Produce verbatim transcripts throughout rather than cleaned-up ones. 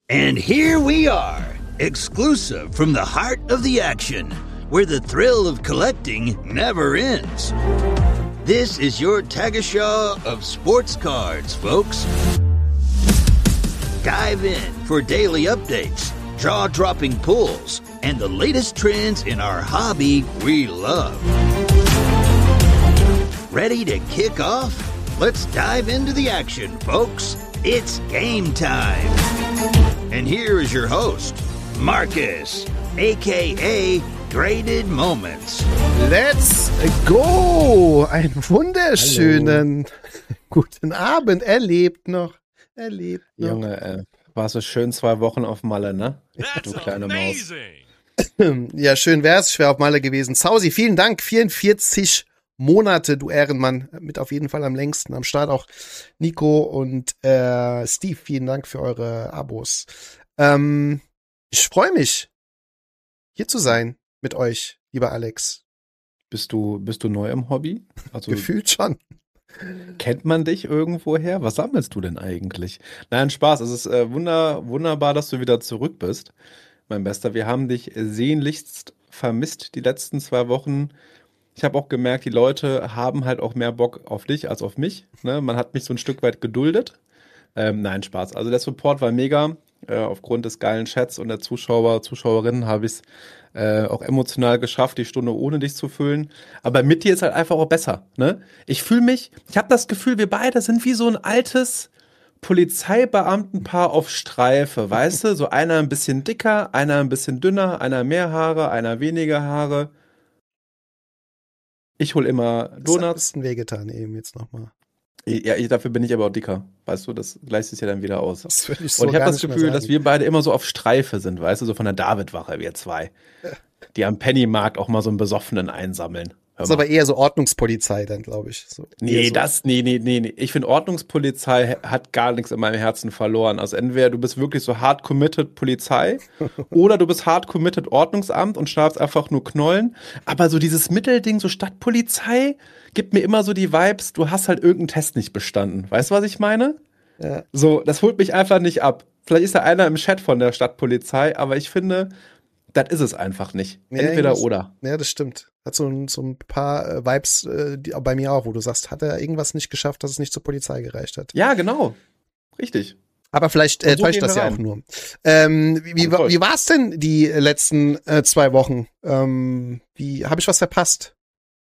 And here we are, exclusive from the heart of the action, where the thrill of collecting never ends. This is your Tagesschau of sports cards, folks. Dive in for daily updates, jaw-dropping pulls, and the latest trends in our hobby we love. Ready to kick off? Let's dive into the action, folks. It's game time. And here is your host, Marcus, aka Graded Moments. Let's go! Einen wunderschönen Hallo. Guten Abend. Er lebt noch. Er lebt noch. Junge, äh, war so schön zwei Wochen auf Malle, ne? Du kleine Maus. Ja, schön wär's. Ich wäre auf Malle gewesen. Zausi, vielen Dank. vierundvierzig Monate, du Ehrenmann. Mit auf jeden Fall am längsten am Start. Auch Nico und äh, Steve, vielen Dank für eure Abos. Ähm, ich freue mich, hier zu sein mit euch, lieber Alex. Bist du, bist du neu im Hobby? Also, gefühlt schon. Kennt man dich irgendwoher? Was sammelst du denn eigentlich? Nein, Spaß. Es ist äh, wunder, wunderbar, dass du wieder zurück bist, mein Bester. Wir haben dich sehnlichst vermisst die letzten zwei Wochen. Ich habe auch gemerkt, die Leute haben halt auch mehr Bock auf dich als auf mich. Ne? Man hat mich so ein Stück weit geduldet. Ähm, nein, Spaß. Also der Support war mega. Äh, aufgrund des geilen Chats und der Zuschauer, Zuschauerinnen habe ich es äh, auch emotional geschafft, die Stunde ohne dich zu füllen. Aber mit dir ist halt einfach auch besser. Ne? Ich fühle mich, ich habe das Gefühl, wir beide sind wie so ein altes Polizeibeamtenpaar auf Streife. Weißt du, so einer ein bisschen dicker, einer ein bisschen dünner, einer mehr Haare, einer weniger Haare. Ich hol immer Donuts. Das hat ein bisschen wehgetan eben jetzt nochmal. Ja, ich, dafür bin ich aber auch dicker. Weißt du, das gleicht sich ja dann wieder aus. Das würde ich so Und ich habe gar das nicht mehr Gefühl, sagen. dass wir beide immer so auf Streife sind, weißt du, so von der Davidwache, wir zwei. Die am Pennymarkt auch mal so einen Besoffenen einsammeln. Hör Das ist mal. aber eher so Ordnungspolizei dann, glaube ich. So, Nee, eher so. das, nee, nee, nee, nee. Ich finde, Ordnungspolizei hat gar nichts in meinem Herzen verloren. Also entweder du bist wirklich so hard committed Polizei oder du bist hard committed Ordnungsamt und schnappst einfach nur Knollen. Aber so dieses Mittelding, so Stadtpolizei, gibt mir immer so die Vibes, du hast halt irgendeinen Test nicht bestanden. Weißt du, was ich meine? Ja. So, das holt mich einfach nicht ab. Vielleicht ist da einer im Chat von der Stadtpolizei, aber ich finde, das ist es einfach nicht. Ja, Entweder irgendwas- oder. Ja, das stimmt. Hat so ein, so ein paar äh, Vibes äh, die, bei mir auch, wo du sagst, hat er irgendwas nicht geschafft, dass es nicht zur Polizei gereicht hat. Ja, genau. Richtig. Aber vielleicht äh, Und so täuscht gehen das wir ja rein. auch nur. Ähm, wie wie, Also wa- voll. wie war es denn die letzten äh, zwei Wochen? Ähm, wie habe ich was verpasst?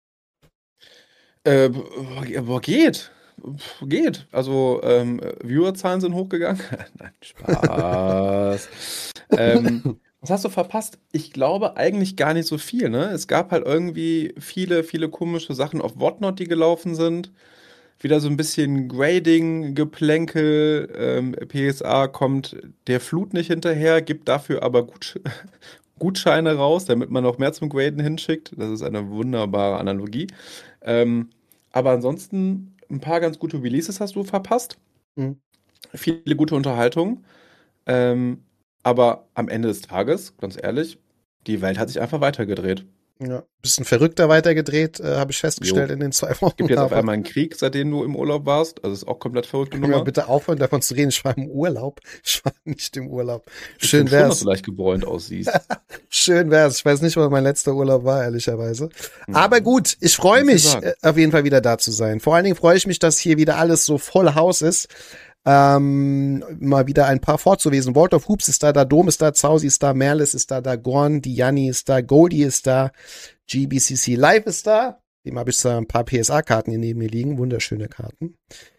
Äh, boah, geht. Geht. Also, ähm, Viewerzahlen sind hochgegangen. Nein, Spaß. ähm, was hast du verpasst? Ich glaube eigentlich gar nicht so viel, ne? Es gab halt irgendwie viele, viele komische Sachen auf Whatnot, die gelaufen sind. Wieder so ein bisschen Grading, Geplänkel. Ähm, P S A kommt der Flut nicht hinterher, gibt dafür aber Gut Gutscheine raus, damit man noch mehr zum Graden hinschickt. Das ist eine wunderbare Analogie. Ähm, aber ansonsten ein paar ganz gute Releases hast du verpasst. Mhm. Viele gute Unterhaltung. Ähm, aber am Ende des Tages, ganz ehrlich, die Welt hat sich einfach weitergedreht. Ja, bisschen verrückter weitergedreht, äh, habe ich festgestellt Jo. in den zwei Wochen. Gibt jetzt auf Aber einmal einen Krieg, seitdem du im Urlaub warst. Also ist auch komplett verrückte können wir Nummer. bitte aufhören, davon zu reden? Ich war im Urlaub. Ich war nicht im Urlaub. Ich Schön find schon, dass wär's. du leicht gebräunt aussiehst. Schön wär's. Ich weiß nicht, was mein letzter Urlaub war, ehrlicherweise. Aber gut, ich freue Kannst du mich, sagen. äh, auf jeden Fall wieder da zu sein. Vor allen Dingen freue ich mich, dass hier wieder alles so voll Haus ist. Ähm, mal wieder ein paar vorzulesen. World of Hoops ist da, da Dom ist da, Zausi ist da, Merlis ist da, da Gorn, die Janni ist da, Goldie ist da, G B C C Live ist da. Dem habe ich da ein paar P S A-Karten hier neben mir liegen. Wunderschöne Karten.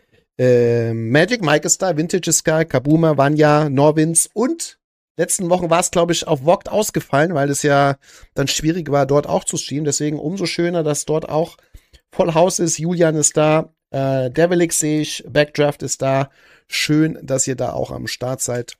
Ähm, Magic Mike ist da, Vintage ist da, Kabuma, Vanya, Norwins und letzten Wochen war es, glaube ich, auf Vogt ausgefallen, weil es ja dann schwierig war, dort auch zu streamen. Deswegen umso schöner, dass dort auch voll Haus ist. Julian ist da, äh, Devilix sehe ich, Backdraft ist da. Schön, dass ihr da auch am Start seid.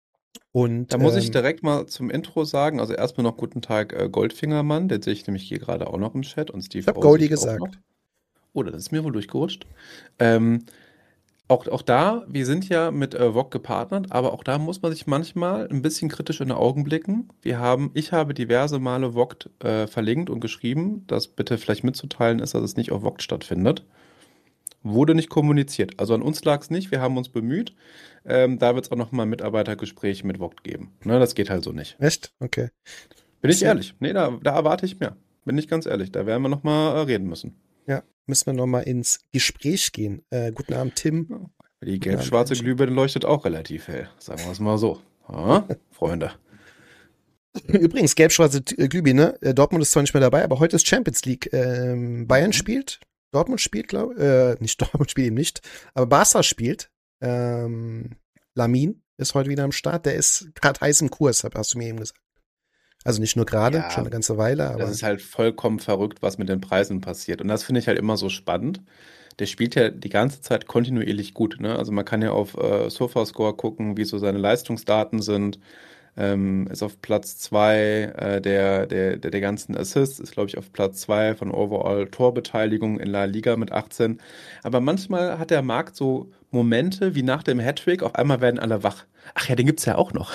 Und Da muss ähm, ich direkt mal zum Intro sagen, also erstmal noch guten Tag äh, Goldfingermann, den sehe ich nämlich hier gerade auch noch im Chat und Steve Ich hab O Goldie sehe ich auch gesagt. noch. Oh, das ist mir wohl durchgerutscht. Ähm, auch, auch da, wir sind ja mit äh, V O G gepartnert, aber auch da muss man sich manchmal ein bisschen kritisch in die Augen blicken. Wir haben, ich habe diverse Male V O G äh, verlinkt und geschrieben, dass bitte vielleicht mitzuteilen ist, dass es nicht auf V O G stattfindet. Wurde nicht kommuniziert. Also an uns lag es nicht, wir haben uns bemüht. Ähm, da wird es auch nochmal ein Mitarbeitergespräch mit Vogt geben. Ne, das geht halt so nicht. Echt? Okay. Bin ich ehrlich. Nee, da, da erwarte ich mehr. Bin ich ganz ehrlich. Da werden wir nochmal äh, reden müssen. Ja, müssen wir nochmal ins Gespräch gehen. Äh, guten Abend, Tim. Die gelb-schwarze Glühbirne leuchtet auch relativ hell. Sagen wir es mal so. Ja, Freunde. Übrigens, gelb-schwarze Glühbirne. Äh, Dortmund ist zwar nicht mehr dabei, aber heute ist Champions League. Ähm, Bayern mhm. spielt. Dortmund spielt, glaube ich. Äh, nicht Dortmund spielt eben nicht. Aber Barca spielt. Ähm, Lamin ist heute wieder am Start. Der ist gerade heiß im Kurs, hast du mir eben gesagt. Also nicht nur gerade, ja, schon eine ganze Weile. Aber das ist halt vollkommen verrückt, was mit den Preisen passiert. Und das finde ich halt immer so spannend. Der spielt ja die ganze Zeit kontinuierlich gut. Ne? Also man kann ja auf äh, SofaScore gucken, wie so seine Leistungsdaten sind. Ähm, ist auf Platz zwei äh, der, der, der, der ganzen Assists, ist glaube ich auf Platz zwei von Overall Torbeteiligung in La Liga mit achtzehn. Aber manchmal hat der Markt so Momente wie nach dem Hattrick, auf einmal werden alle wach. Ach ja, den gibt's ja auch noch.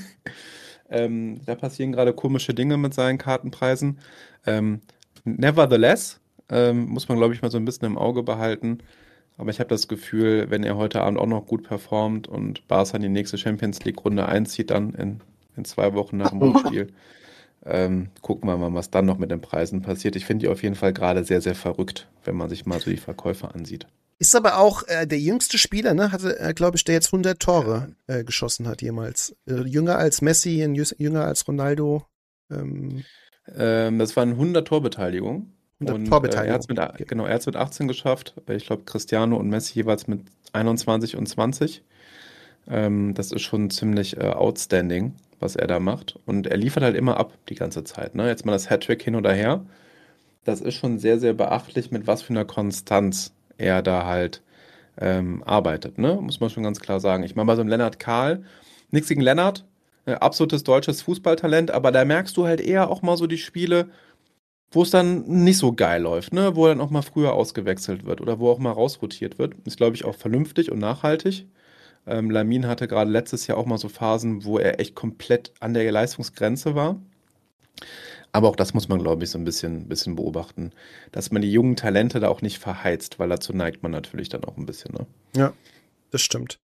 ähm, da passieren gerade komische Dinge mit seinen Kartenpreisen. Ähm, nevertheless, ähm, muss man glaube ich mal so ein bisschen im Auge behalten. Aber ich habe das Gefühl, wenn er heute Abend auch noch gut performt und Barca in die nächste Champions League-Runde einzieht, dann in, in zwei Wochen nach dem Rückspiel, ähm, gucken wir mal, was dann noch mit den Preisen passiert. Ich finde die auf jeden Fall gerade sehr, sehr verrückt, wenn man sich mal so die Verkäufe ansieht. Ist aber auch äh, der jüngste Spieler, ne? Hatte, äh, glaube ich, der jetzt hundert Tore äh, geschossen hat jemals. Äh, jünger als Messi, jünger als Ronaldo. Ähm. Ähm, das waren hundert Torbeteiligung. Und Torbeteiligung. Äh, er hat's mit, genau, er hat es mit achtzehn geschafft. Ich glaube, Cristiano und Messi jeweils mit einundzwanzig und zwanzig. Ähm, das ist schon ziemlich äh, outstanding, was er da macht. Und er liefert halt immer ab die ganze Zeit. Ne? Jetzt mal das Hattrick hin oder her. Das ist schon sehr, sehr beachtlich, mit was für einer Konstanz er da halt ähm, arbeitet. Ne? Muss man schon ganz klar sagen. Ich meine, bei so einem Lennart Kahl, nichts gegen Lennart, äh, absolutes deutsches Fußballtalent, aber da merkst du halt eher auch mal so die Spiele, wo es dann nicht so geil läuft, ne? Wo dann auch mal früher ausgewechselt wird oder wo auch mal rausrotiert wird. Ist, glaube ich, auch vernünftig und nachhaltig. Ähm, Lamin hatte gerade letztes Jahr auch mal so Phasen, wo er echt komplett an der Leistungsgrenze war. Aber auch das muss man, glaube ich, so ein bisschen, bisschen beobachten, dass man die jungen Talente da auch nicht verheizt, weil dazu neigt man natürlich dann auch ein bisschen. Ne? Ja, das stimmt.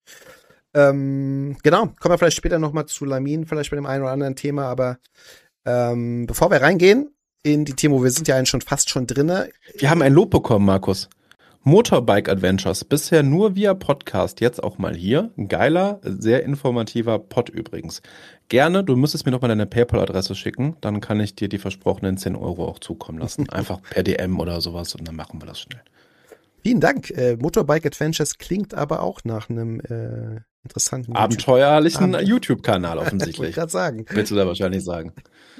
Ähm, genau, kommen wir vielleicht später nochmal zu Lamin, vielleicht bei dem einen oder anderen Thema, aber ähm, bevor wir reingehen in die Themen, wir sind ja eigentlich schon fast schon drinne. Wir haben ein Lob bekommen, Markus. Motorbike Adventures, bisher nur via Podcast, jetzt auch mal hier. Ein geiler, sehr informativer Pod übrigens. Gerne, du müsstest mir noch mal deine PayPal-Adresse schicken, dann kann ich dir die versprochenen zehn Euro auch zukommen lassen. Einfach per D M oder sowas und dann machen wir das schnell. Vielen Dank. Äh, Motorbike Adventures klingt aber auch nach einem äh, interessanten abenteuerlichen YouTube- YouTube-Kanal offensichtlich. Wollte ich gerade sagen. Willst du da wahrscheinlich sagen.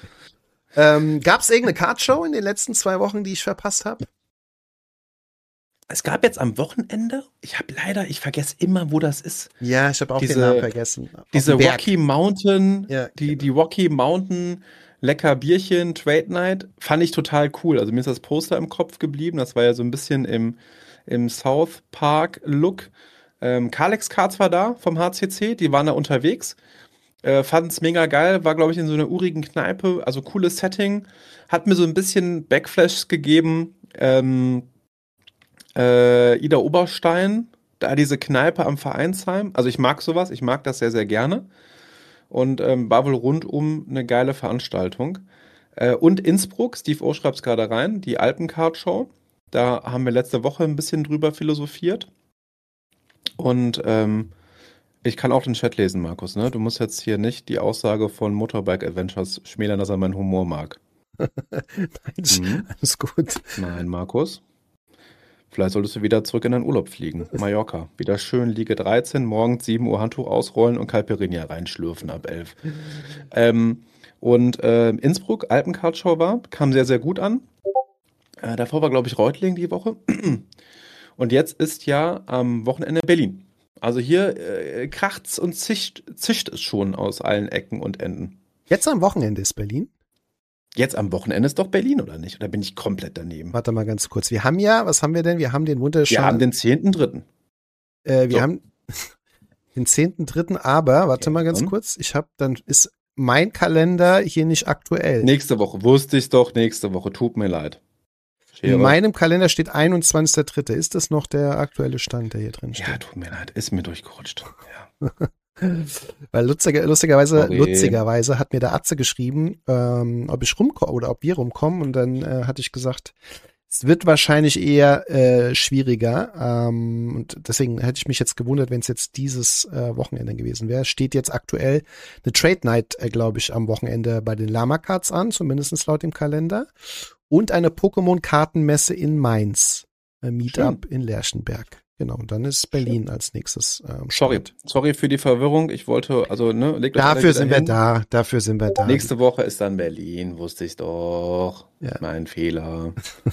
Ähm, Gab es irgendeine Kartshow in den letzten zwei Wochen, die ich verpasst habe? Es gab jetzt am Wochenende, ich habe leider, ich vergesse immer, wo das ist. Ja, ich habe auch diese, den Namen vergessen. Diese Rocky Mountain, ja, die, genau. die Rocky Mountain Lecker Bierchen Trade Night, fand ich total cool. Also mir ist das Poster im Kopf geblieben, das war ja so ein bisschen im, im South Park Look. Ähm, Kalex Karts war da vom H C C, die waren da unterwegs. Äh, fand es mega geil, war glaube ich in so einer urigen Kneipe, also cooles Setting, hat mir so ein bisschen Backflashes gegeben, ähm, äh, Ida Oberstein, da diese Kneipe am Vereinsheim, also ich mag sowas, ich mag das sehr, sehr gerne und ähm, war wohl rundum eine geile Veranstaltung. Äh, und Innsbruck, Steve O schreibt es gerade rein, die Alpenkart-Show, da haben wir letzte Woche ein bisschen drüber philosophiert und ähm, ich kann auch den Chat lesen, Markus, ne? Du musst jetzt hier nicht die Aussage von Motorbike Adventures schmälern, dass er meinen Humor mag. Nein, Mhm. alles gut. Nein, Markus. Vielleicht solltest du wieder zurück in deinen Urlaub fliegen. Mallorca. Wieder schön Liege dreizehn, morgens sieben Uhr Handtuch ausrollen und Caipirinha reinschlürfen ab elf. ähm, und äh, Innsbruck, Alpenkart-Show war, kam sehr, sehr gut an. Äh, davor war, glaube ich, Reutling die Woche. Und jetzt ist ja am Wochenende Berlin. Also hier äh, kracht's und zischt, zischt es schon aus allen Ecken und Enden. Jetzt am Wochenende ist Berlin? Jetzt am Wochenende ist doch Berlin, oder nicht? Oder bin ich komplett daneben? Warte mal ganz kurz. Wir haben ja, was haben wir denn? Wir haben den wunderschönen... Wir haben den zehnten dritten Äh, wir so. haben den zehnten dritten aber, warte Ja, mal ganz dann. kurz. Ich habe, dann ist mein Kalender hier nicht aktuell. Nächste Woche. Wusste ich doch, nächste Woche. Tut mir leid. Schere. In meinem Kalender steht einundzwanzigster dritter Ist das noch der aktuelle Stand, der hier drin steht? Ja, tut mir leid, ist mir durchgerutscht. Ja. Weil lustiger, lustigerweise, Sorry. lustigerweise hat mir der Atze geschrieben, ähm, ob ich rumkomme oder ob wir rumkommen. Und dann äh, hatte ich gesagt, es wird wahrscheinlich eher äh, schwieriger. Ähm, und deswegen hätte ich mich jetzt gewundert, wenn es jetzt dieses äh, Wochenende gewesen wäre. Steht jetzt aktuell eine Trade Night, äh, glaube ich, am Wochenende bei den Lama Cards an, zumindest laut dem Kalender. Und eine Pokémon-Kartenmesse in Mainz. Äh, Meetup Schön. in Lerchenberg. Genau, und dann ist Berlin Schön. als nächstes. Ähm, Sorry, sorry für die Verwirrung. Ich wollte, also, ne, legt euch alle Dafür wieder sind wir hin. da, dafür sind wir da. Nächste Woche ist dann Berlin, wusste ich doch. Ja. Mein Fehler.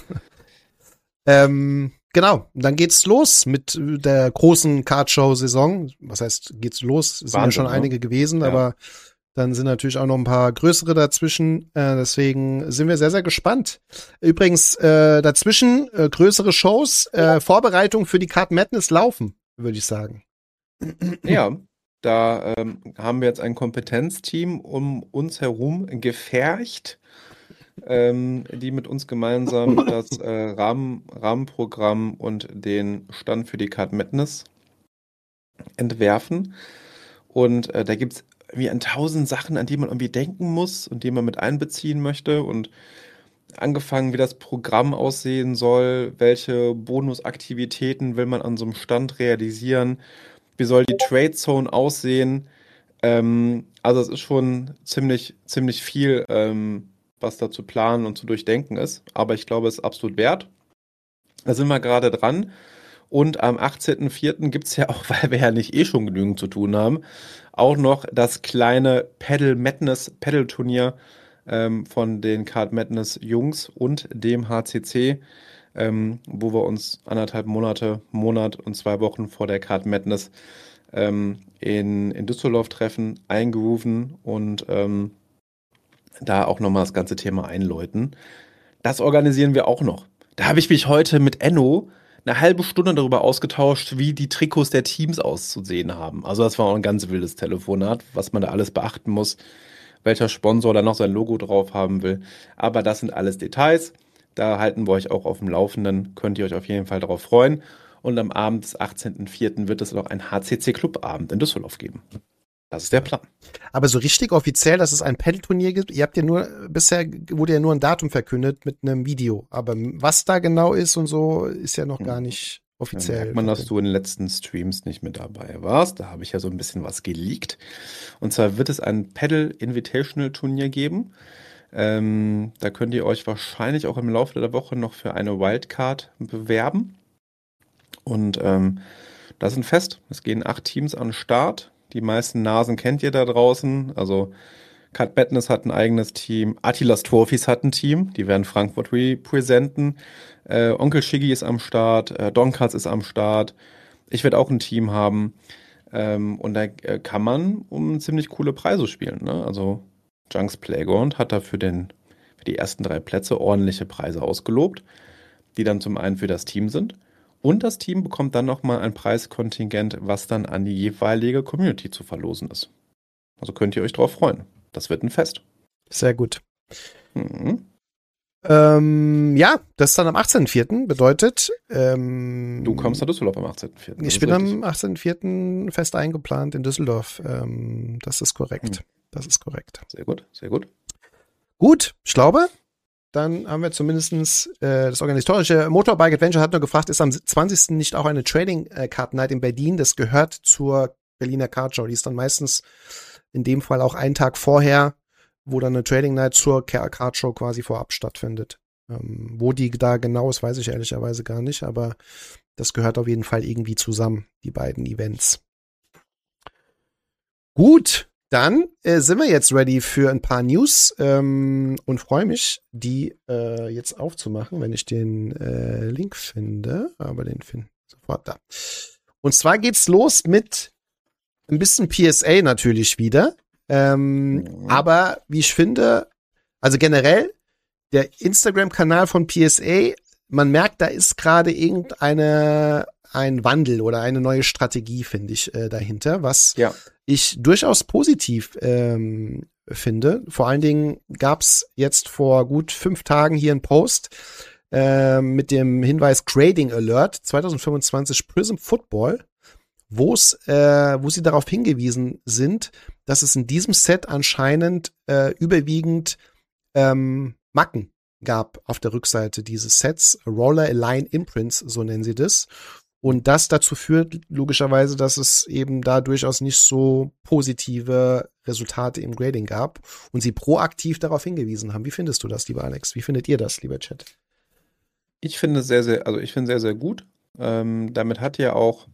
Ähm, genau, dann geht's los mit der großen Kartshow-Saison. Was heißt, geht's los? Es sind ja Wahnsinn, schon ne? einige gewesen, Ja. aber dann sind natürlich auch noch ein paar größere dazwischen. Äh, deswegen sind wir sehr, sehr gespannt. Übrigens, äh, dazwischen äh, größere Shows, äh, Vorbereitung für die Card Madness laufen, würde ich sagen. Ja, da ähm, haben wir jetzt ein Kompetenzteam um uns herum gefercht, ähm, die mit uns gemeinsam das äh, Rahmen, Rahmenprogramm und den Stand für die Card Madness entwerfen. Und äh, da gibt es wie an tausend Sachen, an die man irgendwie denken muss und die man mit einbeziehen möchte. Und angefangen, wie das Programm aussehen soll, welche Bonusaktivitäten will man an so einem Stand realisieren, wie soll die Trade Zone aussehen. Ähm, also es ist schon ziemlich, ziemlich viel, ähm, was da zu planen und zu durchdenken ist. Aber ich glaube, es ist absolut wert. Da sind wir gerade dran. Und am achtzehnten vierten gibt es ja auch, weil wir ja nicht eh schon genügend zu tun haben, auch noch das kleine Paddle Madness Paddle Turnier ähm, von den Card Madness Jungs und dem H C C, ähm, wo wir uns anderthalb Monate, Monat und zwei Wochen vor der Card Madness ähm, in, in Düsseldorf treffen, eingrooven und ähm, da auch nochmal das ganze Thema einläuten. Das organisieren wir auch noch. Da habe ich mich heute mit Enno eine halbe Stunde darüber ausgetauscht, wie die Trikots der Teams auszusehen haben. Also das war auch ein ganz wildes Telefonat, was man da alles beachten muss, welcher Sponsor da noch sein Logo drauf haben will. Aber das sind alles Details. Da halten wir euch auch auf dem Laufenden. Könnt ihr euch auf jeden Fall darauf freuen. Und am Abend des achtzehnten vierten wird es noch ein H C C-Club-Abend in Düsseldorf geben. Das ist der Plan. Aber so richtig offiziell, dass es ein Paddle-Turnier gibt, ihr habt ja nur, bisher wurde ja nur ein Datum verkündet mit einem Video. Aber was da genau ist und so, ist ja noch gar nicht Da offiziell. merkt man, dass du in den letzten Streams nicht mit dabei warst. Da habe ich ja so ein bisschen was geleakt. Und zwar wird es ein Paddle Invitational Turnier geben. Ähm, da könnt ihr euch wahrscheinlich auch im Laufe der Woche noch für eine Wildcard bewerben. Und ähm, das ist ein Fest. Es gehen acht Teams an den Start. Die meisten Nasen kennt ihr da draußen. Also Card Madness hat ein eigenes Team. Attilas Trophies hat ein Team. Die werden Frankfurt repräsentieren. Äh, Onkel Shiggy ist am Start. Äh, Donkatz ist am Start. Ich werde auch ein Team haben. Ähm, und da äh, kann man um ziemlich coole Preise spielen. Ne? Also Junks Playground hat da für, den, für die ersten drei Plätze ordentliche Preise ausgelobt, die dann zum einen für das Team sind. Und das Team bekommt dann nochmal ein Preiskontingent, was dann an die jeweilige Community zu verlosen ist. Also könnt ihr euch drauf freuen. Das wird ein Fest. Sehr gut. Mhm. Ähm, ja, das ist dann am achtzehnten vierten bedeutet, ähm, Du kommst nach Düsseldorf am achtzehnten vierten ich bin am achtzehnten vierten fest eingeplant in Düsseldorf. Ähm, das ist korrekt. Hm. Das ist korrekt. Sehr gut, sehr gut. Gut, ich glaube, dann haben wir zumindestens äh, das organisatorische Motorbike Adventure hat nur gefragt, ist am zwanzigsten nicht auch eine Trading äh, Card Night in Berlin? Das gehört zur Berliner Cardshow. Die ist dann meistens in dem Fall auch einen Tag vorher, wo dann eine Trading Night zur Cardshow quasi vorab stattfindet. Ähm, wo die da genau ist, weiß ich ehrlicherweise gar nicht, aber das gehört auf jeden Fall irgendwie zusammen, die beiden Events. Gut, dann äh, sind wir jetzt ready für ein paar News ähm, und freue mich, die äh, jetzt aufzumachen, wenn ich den äh, Link finde. Aber den finde ich sofort da. Und zwar geht's los mit ein bisschen P S A natürlich wieder. Ähm, mhm. Aber wie ich finde, also generell, der Instagram-Kanal von P S A, man merkt, da ist gerade irgendeine ein Wandel oder eine neue Strategie, finde ich, äh, dahinter, was ja. ich durchaus positiv ähm, finde. Vor allen Dingen gab's jetzt vor gut fünf Tagen hier einen Post äh, mit dem Hinweis Grading Alert zwanzig fünfundzwanzig Prism Football, wo es, äh, wo sie darauf hingewiesen sind, dass es in diesem Set anscheinend äh, überwiegend ähm, Macken gab auf der Rückseite dieses Sets, Roller Align Imprints, so nennen sie das. Und das dazu führt logischerweise, dass es eben da durchaus nicht so positive Resultate im Grading gab und sie proaktiv darauf hingewiesen haben. Wie findest du das, lieber Alex? Wie findet ihr das, lieber Chat? Ich finde es sehr, sehr, also ich finde sehr, sehr gut. Ähm, damit hat ja auch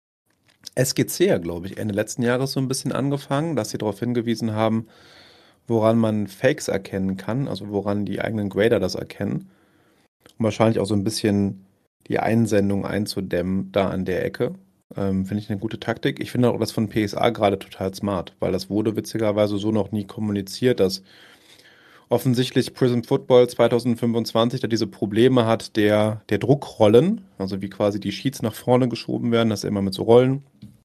S G C ja, glaube ich, Ende letzten Jahres so ein bisschen angefangen, dass sie darauf hingewiesen haben, woran man Fakes erkennen kann, also woran die eigenen Grader das erkennen. Und wahrscheinlich auch so ein bisschen die Einsendung einzudämmen da an der Ecke. Ähm, finde ich eine gute Taktik. Ich finde auch das von P S A gerade total smart, weil das wurde witzigerweise so noch nie kommuniziert, dass offensichtlich Prism Football zwanzig fünfundzwanzig da diese Probleme hat der, der Druckrollen, also wie quasi die Sheets nach vorne geschoben werden, das ist immer mit so Rollen.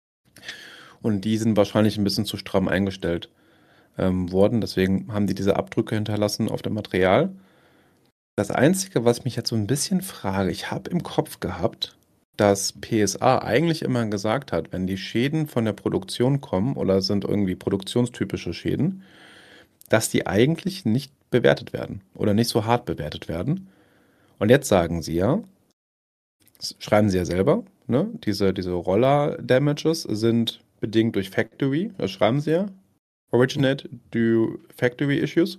Und die sind wahrscheinlich ein bisschen zu stramm eingestellt ähm, worden. Deswegen haben die diese Abdrücke hinterlassen auf dem Material. Das Einzige, was ich mich jetzt so ein bisschen frage, ich habe im Kopf gehabt, dass P S A eigentlich immer gesagt hat, wenn die Schäden von der Produktion kommen oder sind irgendwie produktionstypische Schäden, dass die eigentlich nicht bewertet werden oder nicht so hart bewertet werden. Und jetzt sagen sie ja, das schreiben sie ja selber, ne? Diese, diese Roller-Damages sind bedingt durch Factory, das schreiben sie ja, originate due Factory Issues.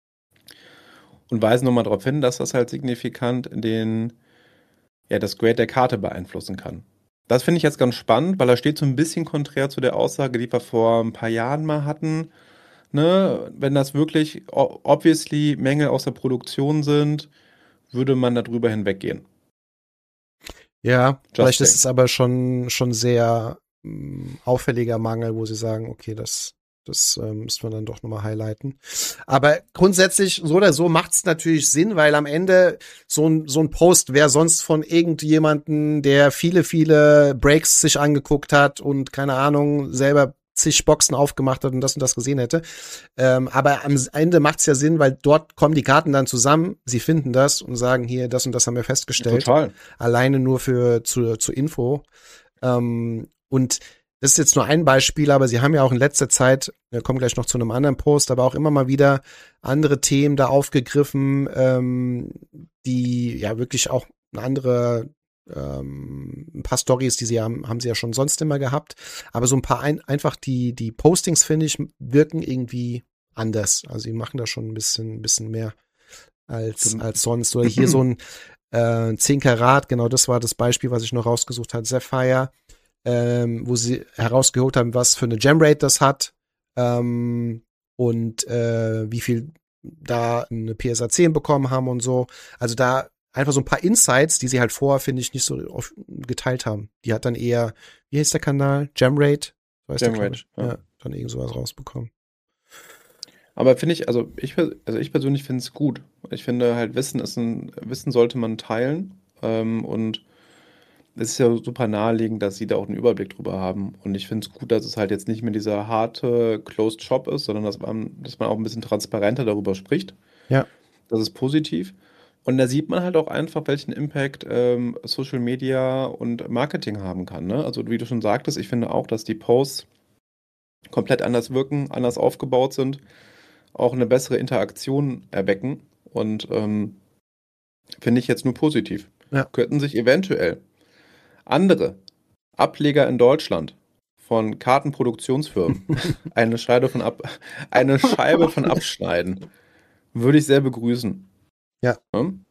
Und weisen nochmal darauf hin, dass das halt signifikant den, ja, das Grade der Karte beeinflussen kann. Das finde ich jetzt ganz spannend, weil er steht so ein bisschen konträr zu der Aussage, die wir vor ein paar Jahren mal hatten. Ne? Wenn das wirklich obviously Mängel aus der Produktion sind, würde man darüber hinweggehen. Ja, Just vielleicht saying. ist es aber schon, schon sehr mh, auffälliger Mangel, wo sie sagen, okay, das Das ähm, müsste man dann doch nochmal highlighten. Aber grundsätzlich, so oder so, macht es natürlich Sinn, weil am Ende so ein, so ein Post wäre sonst von irgendjemanden, der viele, viele Breaks sich angeguckt hat und, keine Ahnung, selber zig Boxen aufgemacht hat und das und das gesehen hätte. Ähm, aber am Ende macht es ja Sinn, weil dort kommen die Karten dann zusammen, sie finden das und sagen, hier, das und das haben wir festgestellt. Total. Alleine nur für zu, zur Info. Ähm, und das ist jetzt nur ein Beispiel, aber sie haben ja auch in letzter Zeit, wir kommen gleich noch zu einem anderen Post, aber auch immer mal wieder andere Themen da aufgegriffen, ähm, die ja wirklich auch eine andere, ähm, ein paar Storys, die sie haben, haben sie ja schon sonst immer gehabt. Aber so ein paar ein, einfach die, die Postings, finde ich, wirken irgendwie anders. Also sie machen da schon ein bisschen, ein bisschen mehr als, als sonst. Oder hier so ein äh, zehn Karat, genau das war das Beispiel, was ich noch rausgesucht habe, Sapphire. Ähm, wo sie herausgeholt haben, was für eine Gemrate das hat ähm, und äh, wie viel da eine P S A zehn bekommen haben und so. Also da einfach so ein paar Insights, die sie halt vorher, finde ich, nicht so oft geteilt haben. Die hat dann eher, wie heißt der Kanal? Gemrate? Gemrate, ja. ja. Dann irgend sowas rausbekommen. Aber finde ich, also ich, also ich persönlich finde es gut. Ich finde halt, Wissen ist ein, Wissen sollte man teilen ähm, und es ist ja super naheliegend, dass sie da auch einen Überblick drüber haben. Und ich finde es gut, dass es halt jetzt nicht mehr dieser harte Closed Shop ist, sondern dass man, dass man auch ein bisschen transparenter darüber spricht. Ja. Das ist positiv. Und da sieht man halt auch einfach, welchen Impact ähm, Social Media und Marketing haben kann. Ne? Also wie du schon sagtest, ich finde auch, dass die Posts komplett anders wirken, anders aufgebaut sind, auch eine bessere Interaktion erwecken. Und ähm, finde ich jetzt nur positiv. Ja. Könnten sich eventuell andere Ableger in Deutschland von Kartenproduktionsfirmen eine Scheibe von ab, eine Scheibe von abschneiden, würde ich sehr begrüßen. Ja. Hm?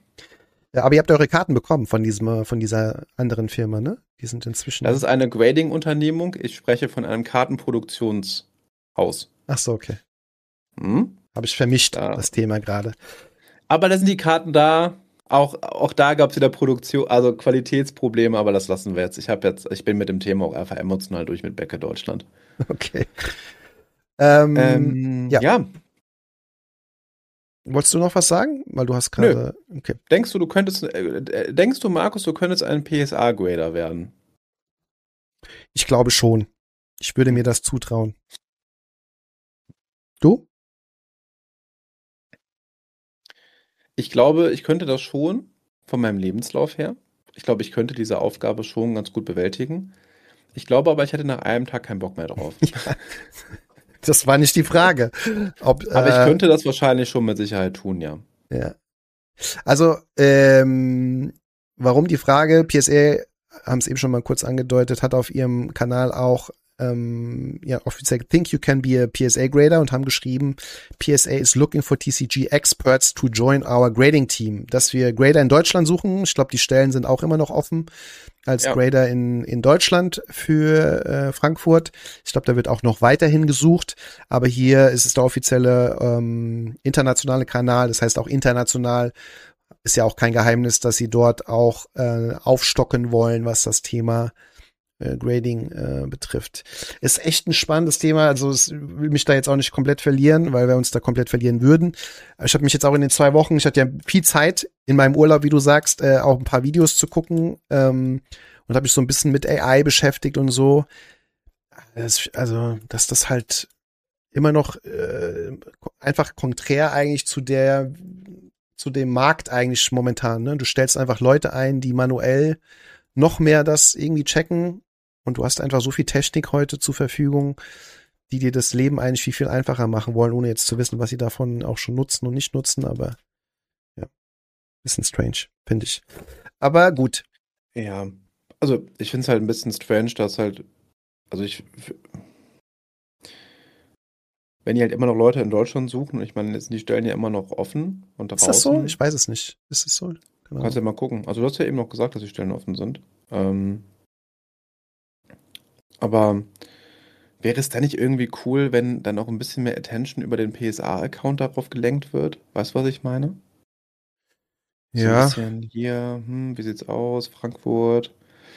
Ja, aber ihr habt eure Karten bekommen von diesem, von dieser anderen Firma, ne? Die sind inzwischen. Das ist eine Grading-Unternehmung. Ich spreche von einem Kartenproduktionshaus. Ach so, okay. Hm? Habe ich vermischt, Ja. das Thema gerade. Aber da sind die Karten da. Auch, auch da gab es wieder Produktion, also Qualitätsprobleme, aber das lassen wir jetzt. Ich habe jetzt, ich bin mit dem Thema auch einfach emotional durch mit Becke Deutschland. Okay. Ähm, Ähm, ja. ja. Wolltest du noch was sagen? Weil du hast gerade. Okay. Denkst du, du könntest, äh, denkst du, Markus, du könntest ein P S A-Grader werden? Ich glaube schon. Ich würde mir das zutrauen. Du? Ich glaube, ich könnte das schon von meinem Lebenslauf her. Ich glaube, ich könnte diese Aufgabe schon ganz gut bewältigen. Ich glaube aber, ich hätte nach einem Tag keinen Bock mehr drauf. Ja, das war nicht die Frage. Ob, aber ich äh, könnte das wahrscheinlich schon mit Sicherheit tun, ja. Ja. Also, ähm, warum die Frage? P S A, haben es eben schon mal kurz angedeutet, hat auf ihrem Kanal auch ähm, ja, offiziell Think You Can Be a P S A Grader und haben geschrieben, P S A is looking for T C G experts to join our grading team. Dass wir Grader in Deutschland suchen. Ich glaube, die Stellen sind auch immer noch offen als ja. Grader in in Deutschland für äh, Frankfurt. Ich glaube, da wird auch noch weiterhin gesucht. Aber hier ist es der offizielle ähm, internationale Kanal. Das heißt auch international. Ist ja auch kein Geheimnis, dass sie dort auch äh, aufstocken wollen, was das Thema äh, Grading äh, betrifft. Ist echt ein spannendes Thema. Also es will mich da jetzt auch nicht komplett verlieren, weil wir uns da komplett verlieren würden. Ich habe mich jetzt auch in den zwei Wochen, ich hatte ja viel Zeit in meinem Urlaub, wie du sagst, äh, auch ein paar Videos zu gucken ähm, und habe mich so ein bisschen mit A I beschäftigt und so. Das, also, dass das halt immer noch äh, einfach konträr eigentlich zu der zu dem Markt eigentlich momentan, ne? Du stellst einfach Leute ein, die manuell noch mehr das irgendwie checken und du hast einfach so viel Technik heute zur Verfügung, die dir das Leben eigentlich viel, viel einfacher machen wollen, ohne jetzt zu wissen, was sie davon auch schon nutzen und nicht nutzen, aber ja, bisschen strange, finde ich. Aber gut. Ja, also ich finde es halt ein bisschen strange, dass halt, also ich wenn die halt immer noch Leute in Deutschland suchen, ich meine, jetzt sind die Stellen ja immer noch offen und draußen. Ist das so? Ich weiß es nicht. Ist es so? Genau. Kannst ja mal gucken. Also du hast ja eben noch gesagt, dass die Stellen offen sind. Ähm, aber wäre es dann nicht irgendwie cool, wenn dann auch ein bisschen mehr Attention über den P S A-Account darauf gelenkt wird? Weißt du, was ich meine? So ja. ein bisschen hier, hm, wie sieht's aus? Frankfurt.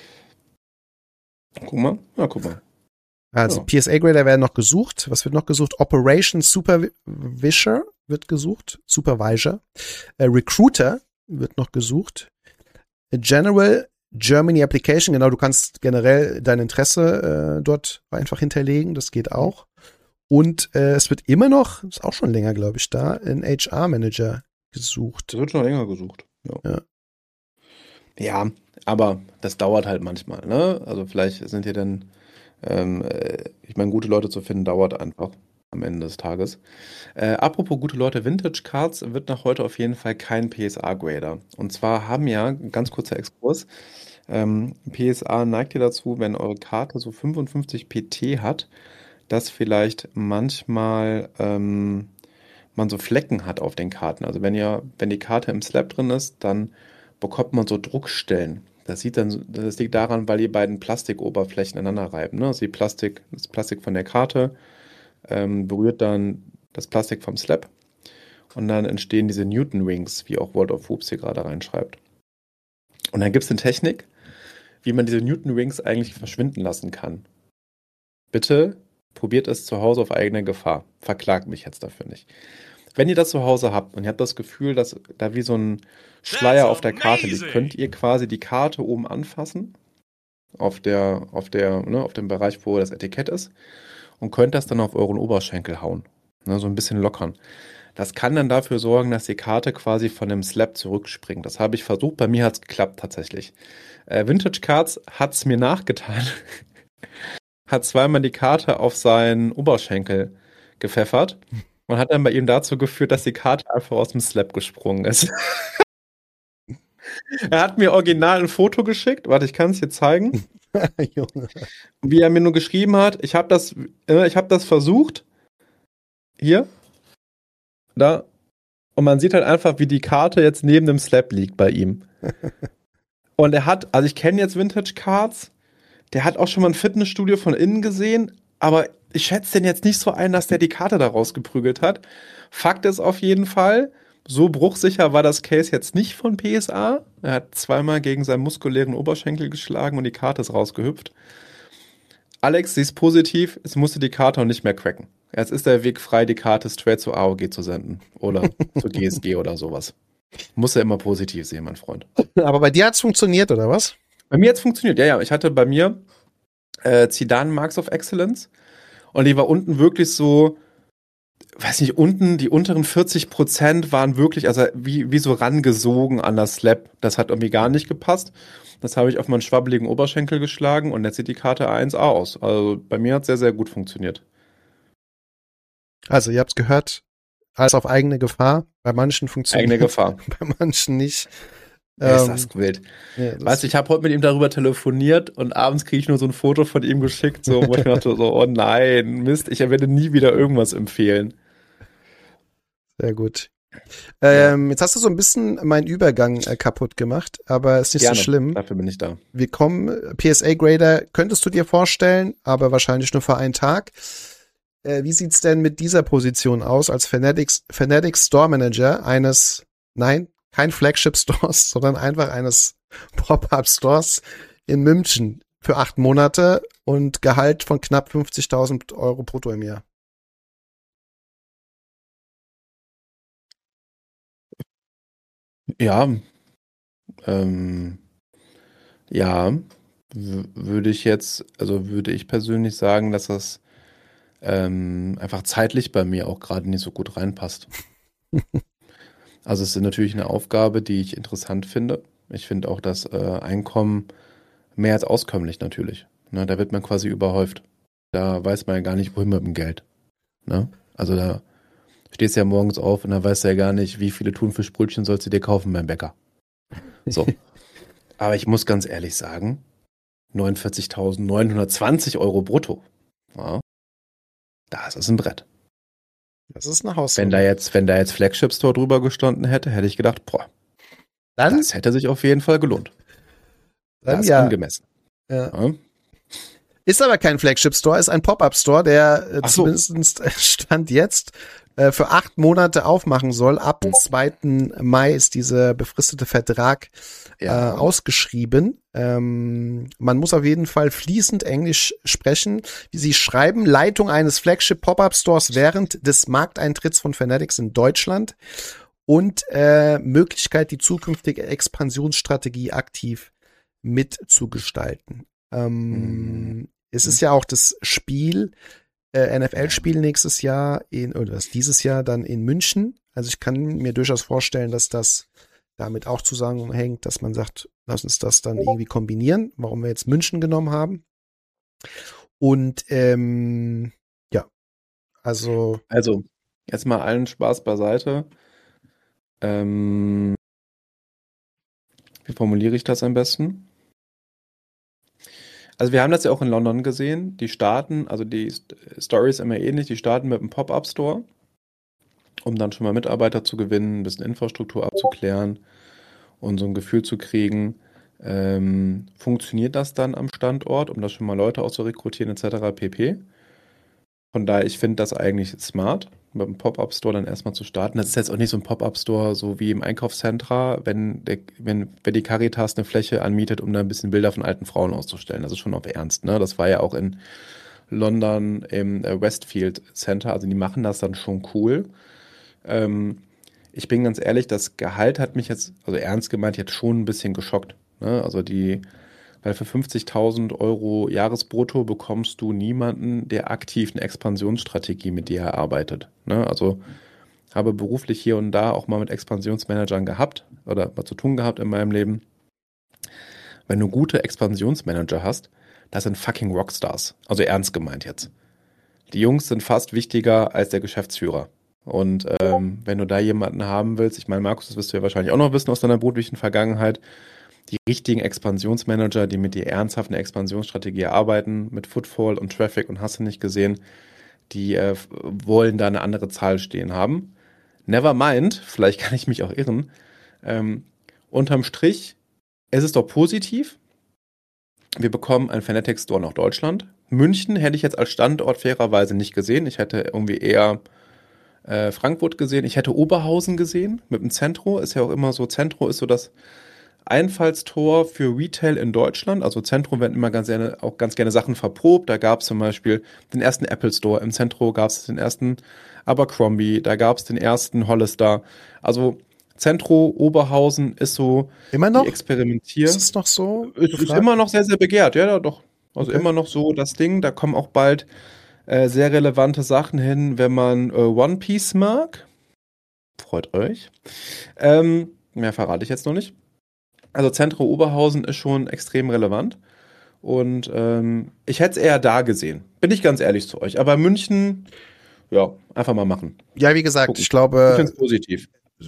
Guck mal. Ja, guck mal. Also ja. P S A-Grader werden noch gesucht. Was wird noch gesucht? Operations Supervisor wird gesucht. Supervisor. Äh, Recruiter wird noch gesucht. A General Germany Application. Genau, du kannst generell dein Interesse äh, dort einfach hinterlegen. Das geht auch. Und äh, es wird immer noch, ist auch schon länger, glaube ich, da, ein H R-Manager gesucht. Das wird schon länger gesucht. Ja. ja. Ja, aber das dauert halt manchmal, ne? Also vielleicht sind hier dann Ähm, ich meine, gute Leute zu finden, dauert einfach am Ende des Tages. Äh, apropos gute Leute, Vintage Cards wird nach heute auf jeden Fall kein P S A-Grader. Und zwar haben ja, ganz kurzer Exkurs, ähm, P S A neigt ihr dazu, wenn eure Karte so fünfundfünfzig P T hat, dass vielleicht manchmal ähm, man so Flecken hat auf den Karten. Also wenn ihr, wenn die Karte im Slab drin ist, dann bekommt man so Druckstellen. Das sieht dann, das liegt daran, weil die beiden Plastikoberflächen aneinander reiben. Ne? Also die Plastik, das Plastik von der Karte ähm, berührt dann das Plastik vom Slab und dann entstehen diese Newton Rings, wie auch World of Hoops hier gerade reinschreibt. Und dann gibt es eine Technik, wie man diese Newton Rings eigentlich verschwinden lassen kann. Bitte probiert es zu Hause auf eigene Gefahr. Verklagt mich jetzt dafür nicht. Wenn ihr das zu Hause habt und ihr habt das Gefühl, dass da wie so ein Schleier auf der Karte liegt, könnt ihr quasi die Karte oben anfassen, auf der, auf der, ne, auf dem Bereich, wo das Etikett ist, und könnt das dann auf euren Oberschenkel hauen. Ne, so ein bisschen lockern. Das kann dann dafür sorgen, dass die Karte quasi von dem Slab zurückspringt. Das habe ich versucht, bei mir hat es geklappt tatsächlich. Äh, Vintage Cards hat es mir nachgetan. Hat zweimal die Karte auf seinen Oberschenkel gepfeffert. Und hat dann bei ihm dazu geführt, dass die Karte einfach aus dem Slab gesprungen ist. Er hat mir original ein Foto geschickt. Warte, ich kann es dir zeigen. Junge. Wie er mir nur geschrieben hat, ich habe das, ich habe das versucht. Hier. Da. Und man sieht halt einfach, wie die Karte jetzt neben dem Slab liegt bei ihm. Und er hat, also ich kenne jetzt Vintage Cards. Der hat auch schon mal ein Fitnessstudio von innen gesehen. Aber ich schätze den jetzt nicht so ein, dass der die Karte da rausgeprügelt hat. Fakt ist auf jeden Fall, so bruchsicher war das Case jetzt nicht von P S A. Er hat zweimal gegen seinen muskulären Oberschenkel geschlagen und die Karte ist rausgehüpft. Alex, sie ist positiv, es musste die Karte auch nicht mehr cracken. Jetzt ist der Weg frei, die Karte straight zu A O G zu senden. Oder zu G S G oder sowas. Muss ja immer positiv sehen, mein Freund. Aber bei dir hat es funktioniert, oder was? Bei mir hat es funktioniert, ja, ja. Ich hatte bei mir äh, Zidane Marks of Excellence. Und die war unten wirklich so, weiß nicht, unten, die unteren vierzig Prozent waren wirklich, also wie, wie so rangesogen an das Slab. Das hat irgendwie gar nicht gepasst. Das habe ich auf meinen schwabbeligen Oberschenkel geschlagen und jetzt sieht die Karte eins A aus. Also bei mir hat es sehr, sehr gut funktioniert. Also ihr habt es gehört, alles auf eigene Gefahr. Bei manchen funktioniert Eigene Gefahr. Bei manchen nicht. Ja, ist Ähm, das wild. ja, das Weißt du, ich habe heute mit ihm darüber telefoniert und abends kriege ich nur so ein Foto von ihm geschickt, so, wo ich mir dachte, so, oh nein, Mist, ich werde nie wieder irgendwas empfehlen. Sehr gut. Ähm, jetzt hast du so ein bisschen meinen Übergang äh, kaputt gemacht, aber ist nicht Gerne, so schlimm. dafür bin ich da. Wir kommen, P S A-Grader könntest du dir vorstellen, aber wahrscheinlich nur für einen Tag. Äh, wie sieht's denn mit dieser Position aus als Fanatics, Fanatics Store Manager eines, nein, kein Flagship Stores, sondern einfach eines Pop-Up Stores in München für acht Monate und Gehalt von knapp fünfzigtausend Euro brutto im Jahr? Ja, ähm, ja, w- würde ich jetzt, also würde ich persönlich sagen, dass das ähm, einfach zeitlich bei mir auch gerade nicht so gut reinpasst. Also es ist natürlich eine Aufgabe, die ich interessant finde. Ich finde auch das äh, Einkommen mehr als auskömmlich natürlich. Ne, da wird man quasi überhäuft. Da weiß man ja gar nicht, wohin mit dem Geld. Ne? Also da stehst du ja morgens auf und da weißt du ja gar nicht, wie viele Thunfischbrötchen sollst du dir kaufen beim Bäcker. So. Aber ich muss ganz ehrlich sagen, neunundvierzigtausendneunhundertzwanzig Euro brutto. Ja, das ist ein Brett. Das ist eine Wenn Hausnummer. da jetzt, wenn da jetzt Flagship Store drüber gestanden hätte, hätte ich gedacht, boah, Dann, das hätte sich auf jeden Fall gelohnt. dann Das ist ja. angemessen. ja. Ja. Ist aber kein Flagship Store, ist ein Pop-Up Store, der äh, Ach so. zumindest Stand jetzt äh, für acht Monate aufmachen soll. Ab dem zweiten Mai ist dieser befristete Vertrag Ja. äh, ausgeschrieben. Ähm, man muss auf jeden Fall fließend Englisch sprechen. Wie Sie schreiben, Leitung eines Flagship Pop-Up Stores während des Markteintritts von Fanatics in Deutschland und äh, Möglichkeit, die zukünftige Expansionsstrategie aktiv mitzugestalten. Ähm, Mhm. Es ist ja auch das Spiel, äh, N F L-Spiel nächstes Jahr in, oder das dieses Jahr dann in München. Also ich kann mir durchaus vorstellen, dass das damit auch zusammenhängt, dass man sagt, lass uns das dann irgendwie kombinieren, warum wir jetzt München genommen haben. Und ähm, ja, also Also, jetzt mal allen Spaß beiseite. Ähm, wie formuliere ich das am besten? Also wir haben das ja auch in London gesehen. Die starten, also die St- Story ist immer ähnlich, die starten mit einem Pop-Up-Store, um dann schon mal Mitarbeiter zu gewinnen, ein bisschen Infrastruktur abzuklären und so ein Gefühl zu kriegen, ähm, funktioniert das dann am Standort, um da schon mal Leute auszurekrutieren et cetera pp. Von daher, ich finde das eigentlich smart, mit einem Pop-Up-Store dann erstmal zu starten. Das ist jetzt auch nicht so ein Pop-Up-Store, so wie im Einkaufscentra, wenn, der, wenn, wenn die Caritas eine Fläche anmietet, um da ein bisschen Bilder von alten Frauen auszustellen. Das ist schon auf Ernst, ne? Das war ja auch in London im äh, Westfield Center, also die machen das dann schon cool. Ähm, ich bin ganz ehrlich, das Gehalt hat mich jetzt, also ernst gemeint, jetzt schon ein bisschen geschockt. Ne? Also die, weil für fünfzigtausend Euro Jahresbrutto bekommst du niemanden, der aktiv eine Expansionsstrategie mit dir erarbeitet. Ne? Also habe beruflich hier und da auch mal mit Expansionsmanagern gehabt oder mal zu tun gehabt in meinem Leben. Wenn du gute Expansionsmanager hast, das sind fucking Rockstars. Also ernst gemeint jetzt. Die Jungs sind fast wichtiger als der Geschäftsführer. Und ähm, wenn du da jemanden haben willst, ich meine, Markus, das wirst du ja wahrscheinlich auch noch wissen aus deiner beruflichen Vergangenheit, die richtigen Expansionsmanager, die mit dir ernsthaft eine Expansionsstrategie erarbeiten, mit Footfall und Traffic und hast du nicht gesehen, die äh, wollen da eine andere Zahl stehen haben. Never mind, vielleicht kann ich mich auch irren. Ähm, unterm Strich, es ist doch positiv. Wir bekommen einen Fanatics Store nach Deutschland. München hätte ich jetzt als Standort fairerweise nicht gesehen. Ich hätte irgendwie eher äh, Frankfurt gesehen. Ich hätte Oberhausen gesehen mit dem Zentro. Ist ja auch immer so, Zentro ist so das Einfallstor für Retail in Deutschland. Also Zentrum werden immer ganz gerne, auch ganz gerne Sachen verprobt. Da gab es zum Beispiel den ersten Apple Store. Im Zentrum gab es den ersten Abercrombie. Da gab es den ersten Hollister. Also Zentro, Oberhausen ist so immer noch? die Experimentier. Ist es noch so? Es ist gefragt? immer noch sehr, sehr begehrt. Ja, ja, doch. Also Okay. immer noch so das Ding. Da kommen auch bald äh, sehr relevante Sachen hin, wenn man äh, One Piece mag. Freut euch. Ähm, mehr verrate ich jetzt noch nicht. Also Zentrum Oberhausen ist schon extrem relevant. Und ähm, ich hätte es eher da gesehen. Bin ich ganz ehrlich zu euch. Aber München, ja, einfach mal machen. Ja, wie gesagt, Gucken. ich Ich glaube, finde es positiv.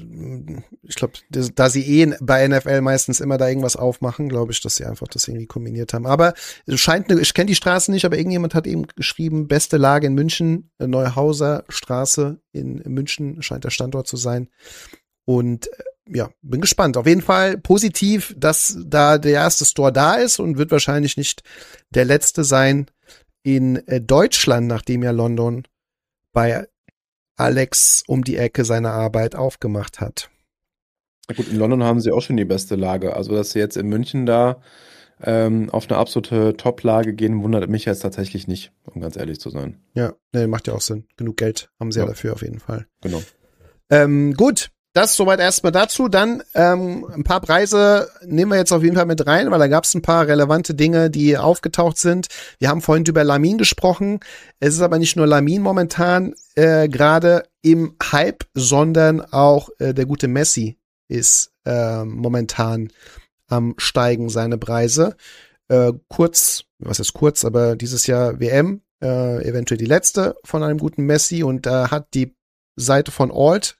ich glaube, das- da sie eh bei N F L meistens immer da irgendwas aufmachen, glaube ich, dass sie einfach das irgendwie kombiniert haben. Aber es scheint, eine, ich kenne die Straße nicht, aber irgendjemand hat eben geschrieben, beste Lage in München, äh, Neuhauser Straße in München scheint der Standort zu sein. Und äh, ja, bin gespannt. Auf jeden Fall positiv, dass da der erste Store da ist und wird wahrscheinlich nicht der letzte sein in äh, Deutschland, nachdem ja London bei Alex um die Ecke seine Arbeit aufgemacht hat. Na gut, in London haben sie auch schon die beste Lage. Also, dass sie jetzt in München da ähm, auf eine absolute Top-Lage gehen, wundert mich jetzt tatsächlich nicht, um ganz ehrlich zu sein. Ja, ne, macht ja auch Sinn. Genug Geld haben sie ja, Ja. dafür auf jeden Fall. Genau. Ähm, gut, das soweit erstmal dazu. Dann ähm, ein paar Preise nehmen wir jetzt auf jeden Fall mit rein, weil da gab es ein paar relevante Dinge, die aufgetaucht sind. Wir haben vorhin über Lamin gesprochen. Es ist aber nicht nur Lamin momentan äh, gerade im Hype, sondern auch äh, der gute Messi ist äh, momentan am Steigen, seine Preise. Äh, kurz, was ist kurz, aber dieses Jahr W M, äh, eventuell die letzte von einem guten Messi, und da hat die Seite von Alt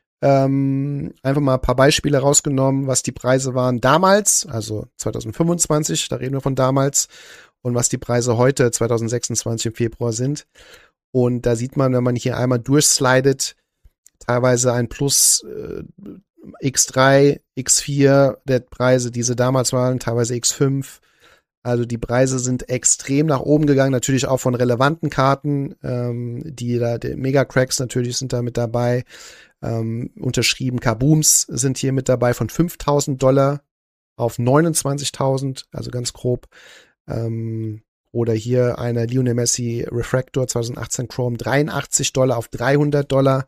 ähm, einfach mal ein paar Beispiele rausgenommen, was die Preise waren damals, also zwanzig fünfundzwanzig, da reden wir von damals, und was die Preise heute, zwanzig sechsundzwanzig im Februar sind. Und da sieht man, wenn man hier einmal durchslidet, teilweise ein Plus äh, X drei, X vier der Preise, die sie damals waren, teilweise X fünf. Also die Preise sind extrem nach oben gegangen, natürlich auch von relevanten Karten, ähm, die da, die Mega-Cracks natürlich sind da mit dabei, ähm, unterschrieben, Kabooms sind hier mit dabei von fünftausend Dollar auf neunundzwanzigtausend, also ganz grob, ähm, oder hier eine Lionel Messi Refractor zwanzig achtzehn Chrome, dreiundachtzig Dollar auf dreihundert Dollar,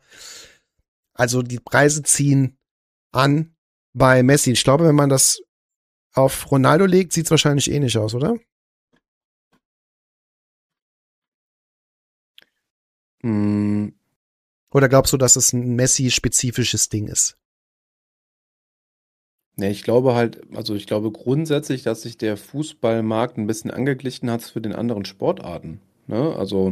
also die Preise ziehen an bei Messi. Ich glaube, wenn man das auf Ronaldo legt, sieht es wahrscheinlich ähnlich aus, oder? Mm, Oder glaubst du, dass es ein Messi-spezifisches Ding ist? ne, ich glaube halt, also ich glaube grundsätzlich, dass sich der Fußballmarkt ein bisschen angeglichen hat für den anderen Sportarten. Ne? Also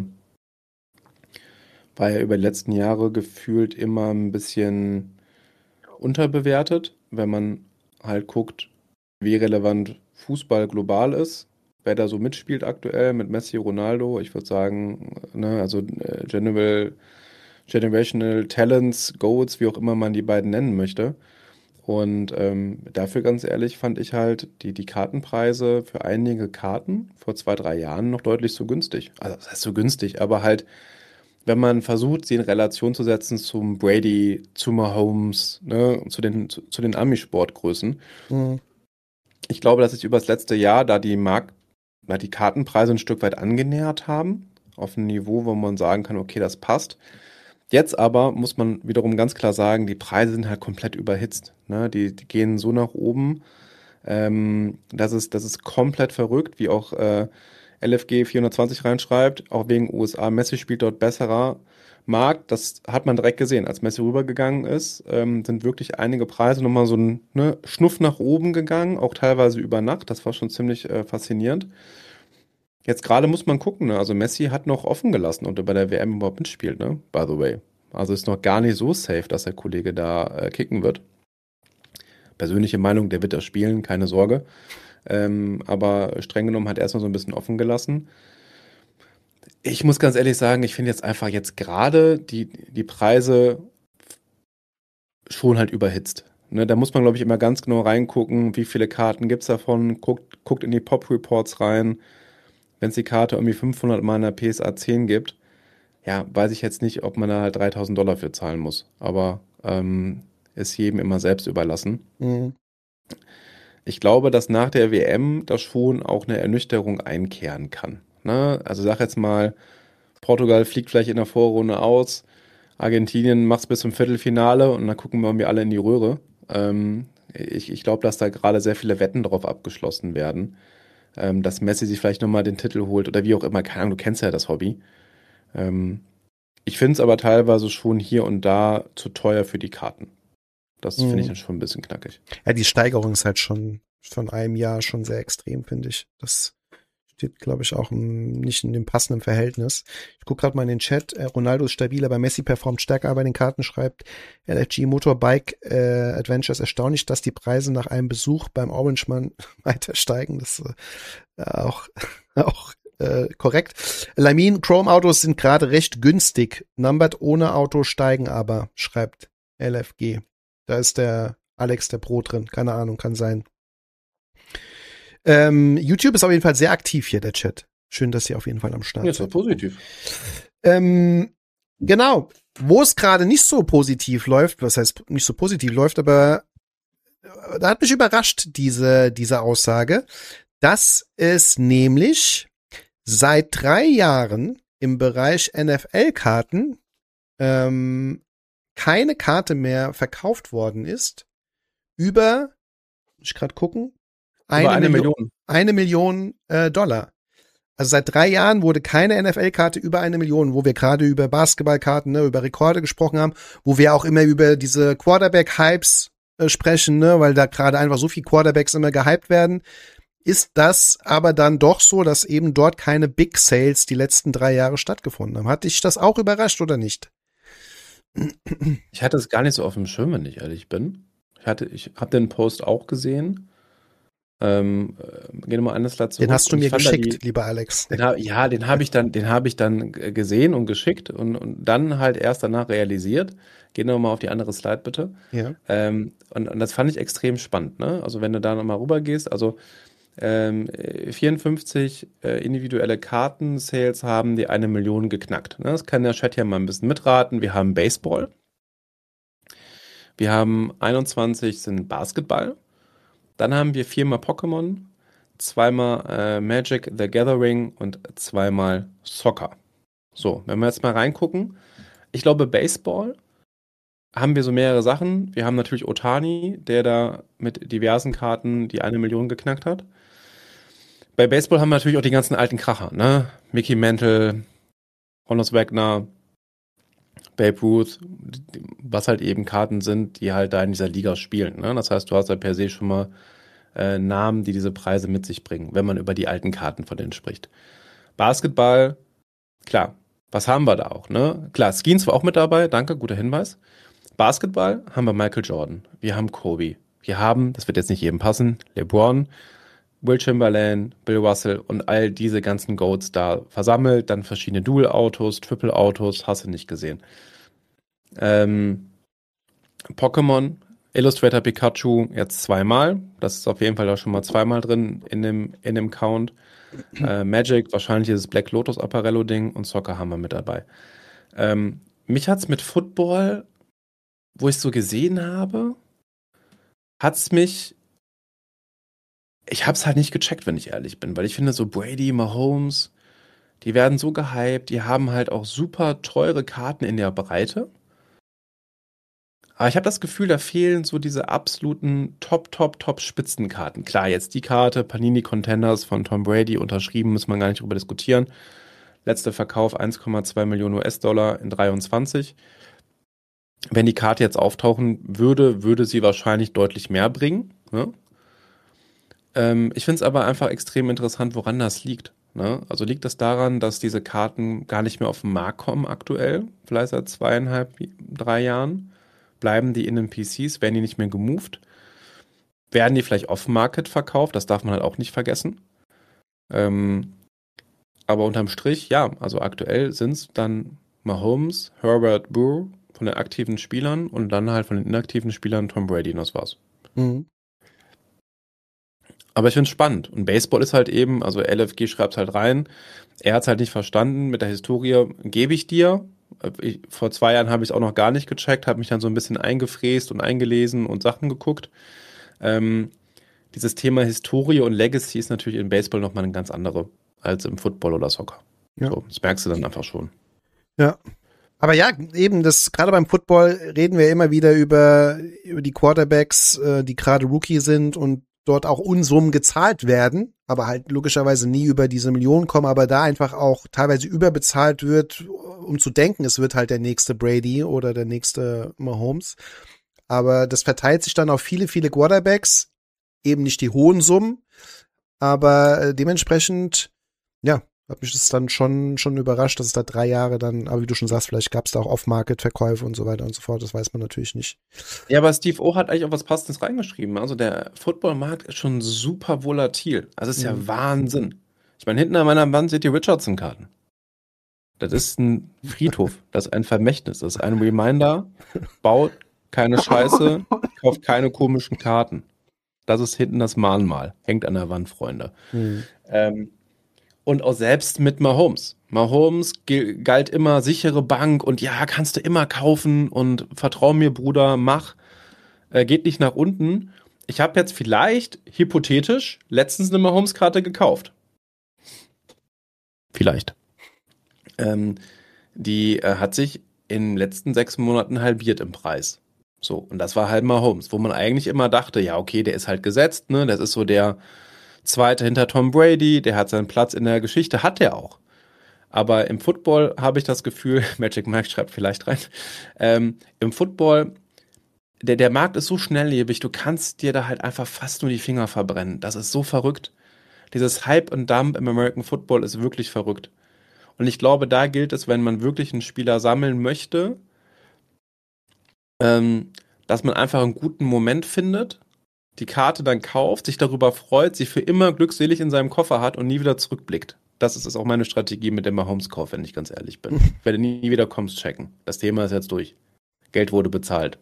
war ja über die letzten Jahre gefühlt immer ein bisschen unterbewertet, wenn man halt guckt, wie relevant Fußball global ist, wer da so mitspielt aktuell mit Messi, Ronaldo. Ich würde sagen, ne, also äh, General, Generational Talents, Goats, wie auch immer man die beiden nennen möchte. Und ähm, dafür ganz ehrlich fand ich halt die, die Kartenpreise für einige Karten vor zwei, drei Jahren noch deutlich so günstig. Also das heißt so günstig, aber halt, wenn man versucht, sie in Relation zu setzen zum Brady, zu Mahomes, ne, zu den, zu, zu den Ami-Sportgrößen. Mhm. Ich glaube, dass sich über das letzte Jahr da die Markt, da die Kartenpreise ein Stück weit angenähert haben, auf ein Niveau, wo man sagen kann, okay, das passt. Jetzt aber muss man wiederum ganz klar sagen, die Preise sind halt komplett überhitzt. Ne? Die, die gehen so nach oben. Ähm, das ist, das ist komplett verrückt, wie auch äh, L F G vierhundertzwanzig reinschreibt, auch wegen U S A. Messi spielt dort besserer Markt. Das hat man direkt gesehen. Als Messi rübergegangen ist, ähm, sind wirklich einige Preise nochmal so ein ne, Schnuff nach oben gegangen, auch teilweise über Nacht. Das war schon ziemlich äh, faszinierend. Jetzt gerade muss man gucken, ne? Also Messi hat noch offen gelassen, ob er bei der W M überhaupt mitspielt, ne? By the way. Also ist noch gar nicht so safe, dass der Kollege da äh, kicken wird. Persönliche Meinung, der wird da spielen, keine Sorge. Ähm, aber streng genommen hat er erstmal so ein bisschen offen gelassen. Ich muss ganz ehrlich sagen, ich finde jetzt einfach jetzt gerade die, die Preise schon halt überhitzt. Ne, da muss man, glaube ich, immer ganz genau reingucken, wie viele Karten gibt es davon. Guckt, guckt in die Pop-Reports rein. Wenn es die Karte irgendwie fünfhundert Mal in der P S A zehn gibt, ja, weiß ich jetzt nicht, ob man da halt dreitausend Dollar für zahlen muss. Aber ähm, ist jedem immer selbst überlassen. Mhm. Ich glaube, dass nach der W M da schon auch eine Ernüchterung einkehren kann. Ne? Also sag jetzt mal, Portugal fliegt vielleicht in der Vorrunde aus, Argentinien macht es bis zum Viertelfinale und dann gucken wir irgendwie alle in die Röhre. Ähm, ich ich glaube, dass da gerade sehr viele Wetten drauf abgeschlossen werden, ähm, dass Messi sich vielleicht nochmal den Titel holt oder wie auch immer. Keine Ahnung, du kennst ja das Hobby. Ähm, ich finde es aber teilweise schon hier und da zu teuer für die Karten. Das finde ich dann schon ein bisschen knackig. Ja, die Steigerung ist halt schon von einem Jahr schon sehr extrem, finde ich. Das steht, glaube ich, auch im, nicht in dem passenden Verhältnis. Ich gucke gerade mal in den Chat. Äh, Ronaldo ist stabiler, bei Messi performt stärker bei den Karten, schreibt L F G Motorbike äh, Adventures. Erstaunlich, dass die Preise nach einem Besuch beim Orange Man weiter steigen. Das ist äh, auch, auch äh, korrekt. Lamin, Chrome-Autos sind gerade recht günstig. Numbered ohne Auto steigen aber, schreibt L F G. Da ist der Alex der Pro drin. Keine Ahnung, kann sein. Ähm, YouTube ist auf jeden Fall sehr aktiv hier, der Chat. Schön, dass ihr auf jeden Fall am Start Ja, seid. ist doch positiv. Ähm, genau. Wo es gerade nicht so positiv läuft, was heißt nicht so positiv läuft, aber da hat mich überrascht, diese, diese Aussage, dass es nämlich seit drei Jahren im Bereich N F L-Karten ähm, keine Karte mehr verkauft worden ist über, muss ich gerade gucken, eine, eine Million, Million. eine Million äh, Dollar. Also seit drei Jahren wurde keine N F L-Karte über eine Million, wo wir gerade über Basketballkarten, ne, über Rekorde gesprochen haben, wo wir auch immer über diese Quarterback-Hypes äh, sprechen, ne, weil da gerade einfach so viel Quarterbacks immer gehypt werden. Ist das aber dann doch so, dass eben dort keine Big Sales die letzten drei Jahre stattgefunden haben? Hat dich das auch überrascht oder nicht? Ich hatte es gar nicht so auf dem Schirm, wenn ich ehrlich bin. Ich hatte, ich habe den Post auch gesehen. Ähm, äh, gehen wir mal anders dazu. Den hast du Und mir ich fand da geschickt, die, lieber Alex. Den hab, ja, den habe ich dann, den habe ich dann g- gesehen und geschickt und, und dann halt erst danach realisiert. Gehen wir mal auf die andere Slide bitte. Ja. Ähm, und, und das fand ich extrem spannend, ne? Also wenn du da nochmal rüber gehst, also ähm, vierundfünfzig äh, individuelle Karten-Sales haben die eine Million geknackt. Ne? Das kann der Chat ja mal ein bisschen mitraten. Wir haben Baseball. Wir haben einundzwanzig sind Basketball. Dann haben wir viermal Pokémon, zweimal äh, Magic the Gathering und zweimal Soccer. So, wenn wir jetzt mal reingucken. Ich glaube, Baseball haben wir so mehrere Sachen. Wir haben natürlich Otani, der da mit diversen Karten die eine Million geknackt hat. Bei Baseball haben wir natürlich auch die ganzen alten Kracher, ne? Mickey Mantle, Honus Wagner, Babe Ruth, was halt eben Karten sind, die halt da in dieser Liga spielen, ne? Das heißt, du hast ja per se schon mal äh, Namen, die diese Preise mit sich bringen, wenn man über die alten Karten von denen spricht. Basketball, klar, was haben wir da auch, ne? Klar, Skins war auch mit dabei, danke, guter Hinweis. Basketball haben wir Michael Jordan, wir haben Kobe, wir haben, das wird jetzt nicht jedem passen, LeBron, Will Chamberlain, Bill Russell und all diese ganzen Goats da versammelt, dann verschiedene Dual-Autos, Triple-Autos, hast du nicht gesehen. Ähm, Pokémon, Illustrator Pikachu jetzt zweimal, das ist auf jeden Fall da schon mal zweimal drin in dem, in dem Count. Äh, Magic, wahrscheinlich dieses Black Lotus Apparello-Ding und Soccer haben wir mit dabei. Ähm, mich hat's mit Football, wo ich so gesehen habe, hat's mich Ich hab's halt nicht gecheckt, wenn ich ehrlich bin, weil ich finde, so Brady, Mahomes, die werden so gehypt, die haben halt auch super teure Karten in der Breite. Aber ich habe das Gefühl, da fehlen so diese absoluten Top, Top, Top Spitzenkarten. Klar, jetzt die Karte, Panini Contenders von Tom Brady, unterschrieben, muss man gar nicht drüber diskutieren. Letzter Verkauf eins Komma zwei Millionen U S-Dollar in dreiundzwanzig. Wenn die Karte jetzt auftauchen würde, würde sie wahrscheinlich deutlich mehr bringen, ne? Ich finde es aber einfach extrem interessant, woran das liegt. Ne? Also liegt das daran, dass diese Karten gar nicht mehr auf den Markt kommen aktuell, vielleicht seit zweieinhalb, drei Jahren? Bleiben die in den P Cs? Werden die nicht mehr gemoved? Werden die vielleicht off-Market verkauft? Das darf man halt auch nicht vergessen. Ähm, aber unterm Strich, ja, also aktuell sind es dann Mahomes, Herbert, Burr von den aktiven Spielern und dann halt von den inaktiven Spielern Tom Brady und das war's. Mhm. Aber ich finde es spannend. Und Baseball ist halt eben, also L F G schreibt es halt rein, er hat es halt nicht verstanden, mit der Historie gebe ich dir. Ich, vor zwei Jahren habe ich es auch noch gar nicht gecheckt, habe mich dann so ein bisschen eingefräst und eingelesen und Sachen geguckt. Ähm, dieses Thema Historie und Legacy ist natürlich im Baseball nochmal eine ganz andere als im Football oder Soccer. Ja. So, das merkst du dann einfach schon. Ja. Aber ja, eben, das gerade beim Football reden wir immer wieder über, über die Quarterbacks, äh, die gerade Rookie sind und dort auch Unsummen gezahlt werden, aber halt logischerweise nie über diese Millionen kommen, aber da einfach auch teilweise überbezahlt wird, um zu denken, es wird halt der nächste Brady oder der nächste Mahomes. Aber das verteilt sich dann auf viele, viele Quarterbacks, eben nicht die hohen Summen, aber äh, dementsprechend, ja, hat mich das dann schon schon überrascht, dass es da drei Jahre dann, aber wie du schon sagst, vielleicht gab es da auch Off-Market-Verkäufe und so weiter und so fort, das weiß man natürlich nicht. Ja, aber Steve O hat eigentlich auch was Passendes reingeschrieben. Also der Footballmarkt ist schon super volatil. Also es ist ja Mhm. Wahnsinn. Ich meine, hinten an meiner Wand seht ihr Richardson-Karten. Das ist ein Friedhof, das ist ein Vermächtnis, das ist ein Reminder, baut keine Scheiße, kauft keine komischen Karten. Das ist hinten das Mahnmal, hängt an der Wand, Freunde. Mhm. Ähm, Und auch selbst mit Mahomes. Mahomes g- galt immer sichere Bank und ja, kannst du immer kaufen und vertrau mir, Bruder, mach. Äh, geht nicht nach unten. Ich habe jetzt vielleicht, hypothetisch, letztens eine Mahomes-Karte gekauft. Vielleicht. Ähm, die äh, hat sich in den letzten sechs Monaten halbiert im Preis. So, und das war halt Mahomes, wo man eigentlich immer dachte, ja, okay, der ist halt gesetzt, ne? Das ist so der Zweiter hinter Tom Brady, der hat seinen Platz in der Geschichte, hat er auch. Aber im Football habe ich das Gefühl, Magic Mike schreibt vielleicht rein, ähm, im Football, der, der Markt ist so schnelllebig, du kannst dir da halt einfach fast nur die Finger verbrennen. Das ist so verrückt. Dieses Hype und Dump im American Football ist wirklich verrückt. Und ich glaube, da gilt es, wenn man wirklich einen Spieler sammeln möchte, ähm, dass man einfach einen guten Moment findet, die Karte dann kauft, sich darüber freut, sie für immer glückselig in seinem Koffer hat und nie wieder zurückblickt. Das ist, ist auch meine Strategie mit dem Mahomes-Kauf, wenn ich ganz ehrlich bin. Ich werde nie wieder Comms checken. Das Thema ist jetzt durch. Geld wurde bezahlt.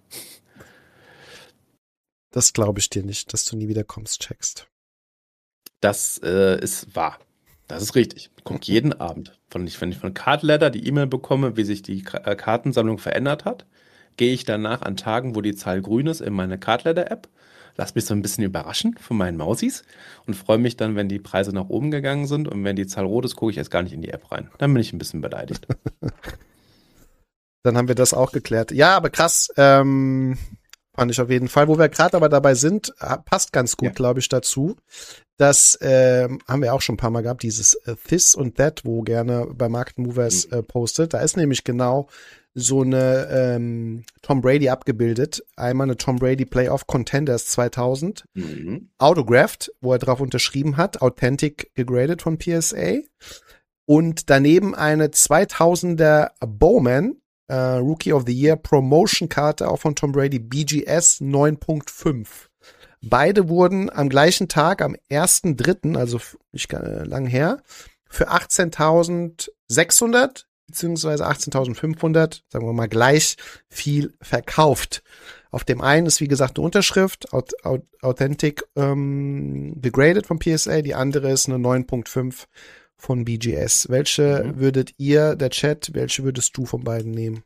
Das glaube ich dir nicht, dass du nie wieder kommst, checkst. Das äh, ist wahr. Das ist richtig. Kommt jeden Abend. Von, wenn ich von Cardladder die E-Mail bekomme, wie sich die K- Kartensammlung verändert hat, gehe ich danach an Tagen, wo die Zahl grün ist, in meine Cardladder-App, lass mich so ein bisschen überraschen von meinen Mausis und freue mich dann, wenn die Preise nach oben gegangen sind, und wenn die Zahl rot ist, gucke ich erst gar nicht in die App rein. Dann bin ich ein bisschen beleidigt. Dann haben wir das auch geklärt. Ja, aber krass, ähm, fand ich auf jeden Fall. Wo wir gerade aber dabei sind, passt ganz gut, Ja. glaube ich, dazu. Das ähm, haben wir auch schon ein paar Mal gehabt, dieses äh, This und That, wo gerne bei Market Movers äh, postet. Da ist nämlich genau so eine ähm, Tom Brady abgebildet. Einmal eine Tom Brady Playoff Contenders zweitausend. Mhm. Autographed, wo er drauf unterschrieben hat, Authentic gegradet von P S A. Und daneben eine zweitausender Bowman, äh, Rookie of the Year Promotion-Karte, auch von Tom Brady, B G S neun Punkt fünf. Beide wurden am gleichen Tag, am ersten dritten, also nicht äh, lang her, für achtzehntausendsechshundert beziehungsweise achtzehntausendfünfhundert, sagen wir mal gleich viel verkauft. Auf dem einen ist, wie gesagt, eine Unterschrift, Aut- Aut- Authentic ähm, gegradet von P S A, die andere ist eine neun Punkt fünf von B G S. Welche Mhm. würdet ihr, der Chat, welche würdest du von beiden nehmen?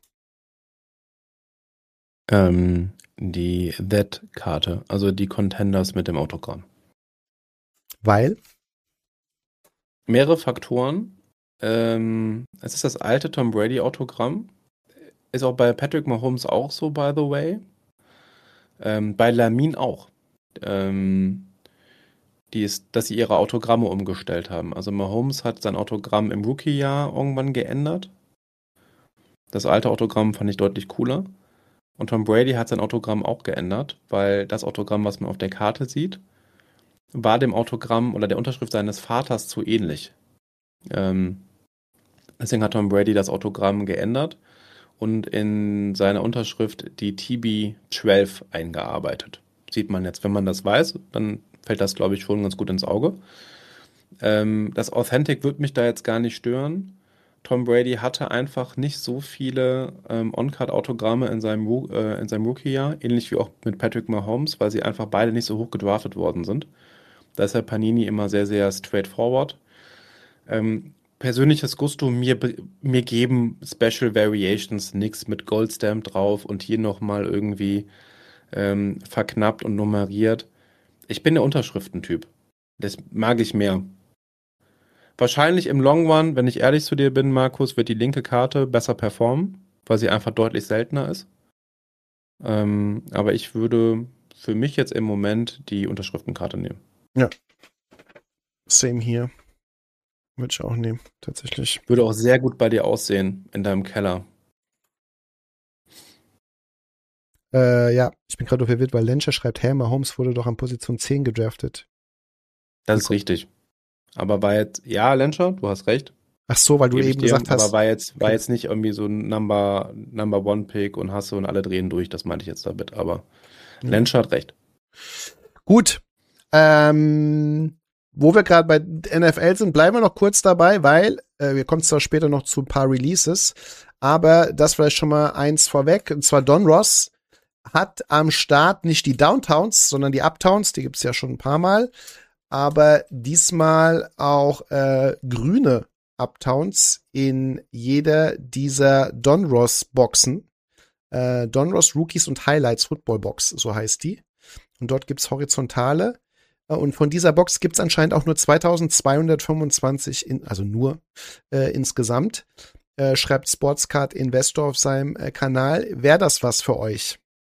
Ähm, die That-Karte, also die Contenders mit dem Autogramm. Weil? Mehrere Faktoren. Ähm, es ist das alte Tom Brady-Autogramm. Ist auch bei Patrick Mahomes auch so, by the way. Ähm, bei Lamin auch. Ähm, die ist, dass sie ihre Autogramme umgestellt haben. Also Mahomes hat sein Autogramm im Rookie-Jahr irgendwann geändert. Das alte Autogramm fand ich deutlich cooler. Und Tom Brady hat sein Autogramm auch geändert, weil das Autogramm, was man auf der Karte sieht, war dem Autogramm oder der Unterschrift seines Vaters zu ähnlich. Ähm, deswegen hat Tom Brady das Autogramm geändert und in seiner Unterschrift die T B zwölf eingearbeitet. Sieht man jetzt, wenn man das weiß, dann fällt das, glaube ich, schon ganz gut ins Auge. Ähm, das Authentic wird mich da jetzt gar nicht stören. Tom Brady hatte einfach nicht so viele ähm, On-Card-Autogramme in seinem, Ru- äh, in seinem Rookie-Jahr, ähnlich wie auch mit Patrick Mahomes, weil sie einfach beide nicht so hoch gedraftet worden sind. Da ist ja Panini immer sehr, sehr straightforward. Ähm, persönliches Gusto, mir, be- mir geben Special Variations nichts mit Goldstamp drauf und hier nochmal irgendwie ähm, verknappt und nummeriert. Ich bin der Unterschriftentyp. Das mag ich mehr. Wahrscheinlich im Long Run, wenn ich ehrlich zu dir bin, Markus, wird die linke Karte besser performen, weil sie einfach deutlich seltener ist. Ähm, aber ich würde für mich jetzt im Moment die Unterschriftenkarte nehmen. Ja. Same hier. Würde ich auch nehmen, tatsächlich. Würde auch sehr gut bei dir aussehen, in deinem Keller. Äh, ja, ich bin gerade verwirrt, weil Lencher schreibt, hey, Mahomes wurde doch an Position zehn gedraftet. Das ist richtig. Aber war jetzt, ja, Lencher, du hast recht. Ach so, weil du Gebe ich eben dir, gesagt hast. Aber war jetzt, war Okay. jetzt nicht irgendwie so ein Number, Number One Pick und Hasse und alle drehen durch, das meinte ich jetzt damit. Aber Ja. Lencher hat recht. Gut. Ähm, wo wir gerade bei N F L sind, bleiben wir noch kurz dabei, weil äh, wir kommen zwar später noch zu ein paar Releases, aber das vielleicht schon mal eins vorweg, und zwar Don Ross hat am Start nicht die Downtowns, sondern die Uptowns, die gibt's ja schon ein paar Mal, aber diesmal auch äh, grüne Uptowns in jeder dieser Don Ross Boxen. Äh, Don Ross Rookies und Highlights Football Box, so heißt die. Und dort gibt's horizontale. Und von dieser Box gibt's anscheinend auch nur zweitausendzweihundertfünfundzwanzig, in, also nur äh, insgesamt. Äh, schreibt Sportscard Investor auf seinem äh, Kanal. Wäre das was für euch?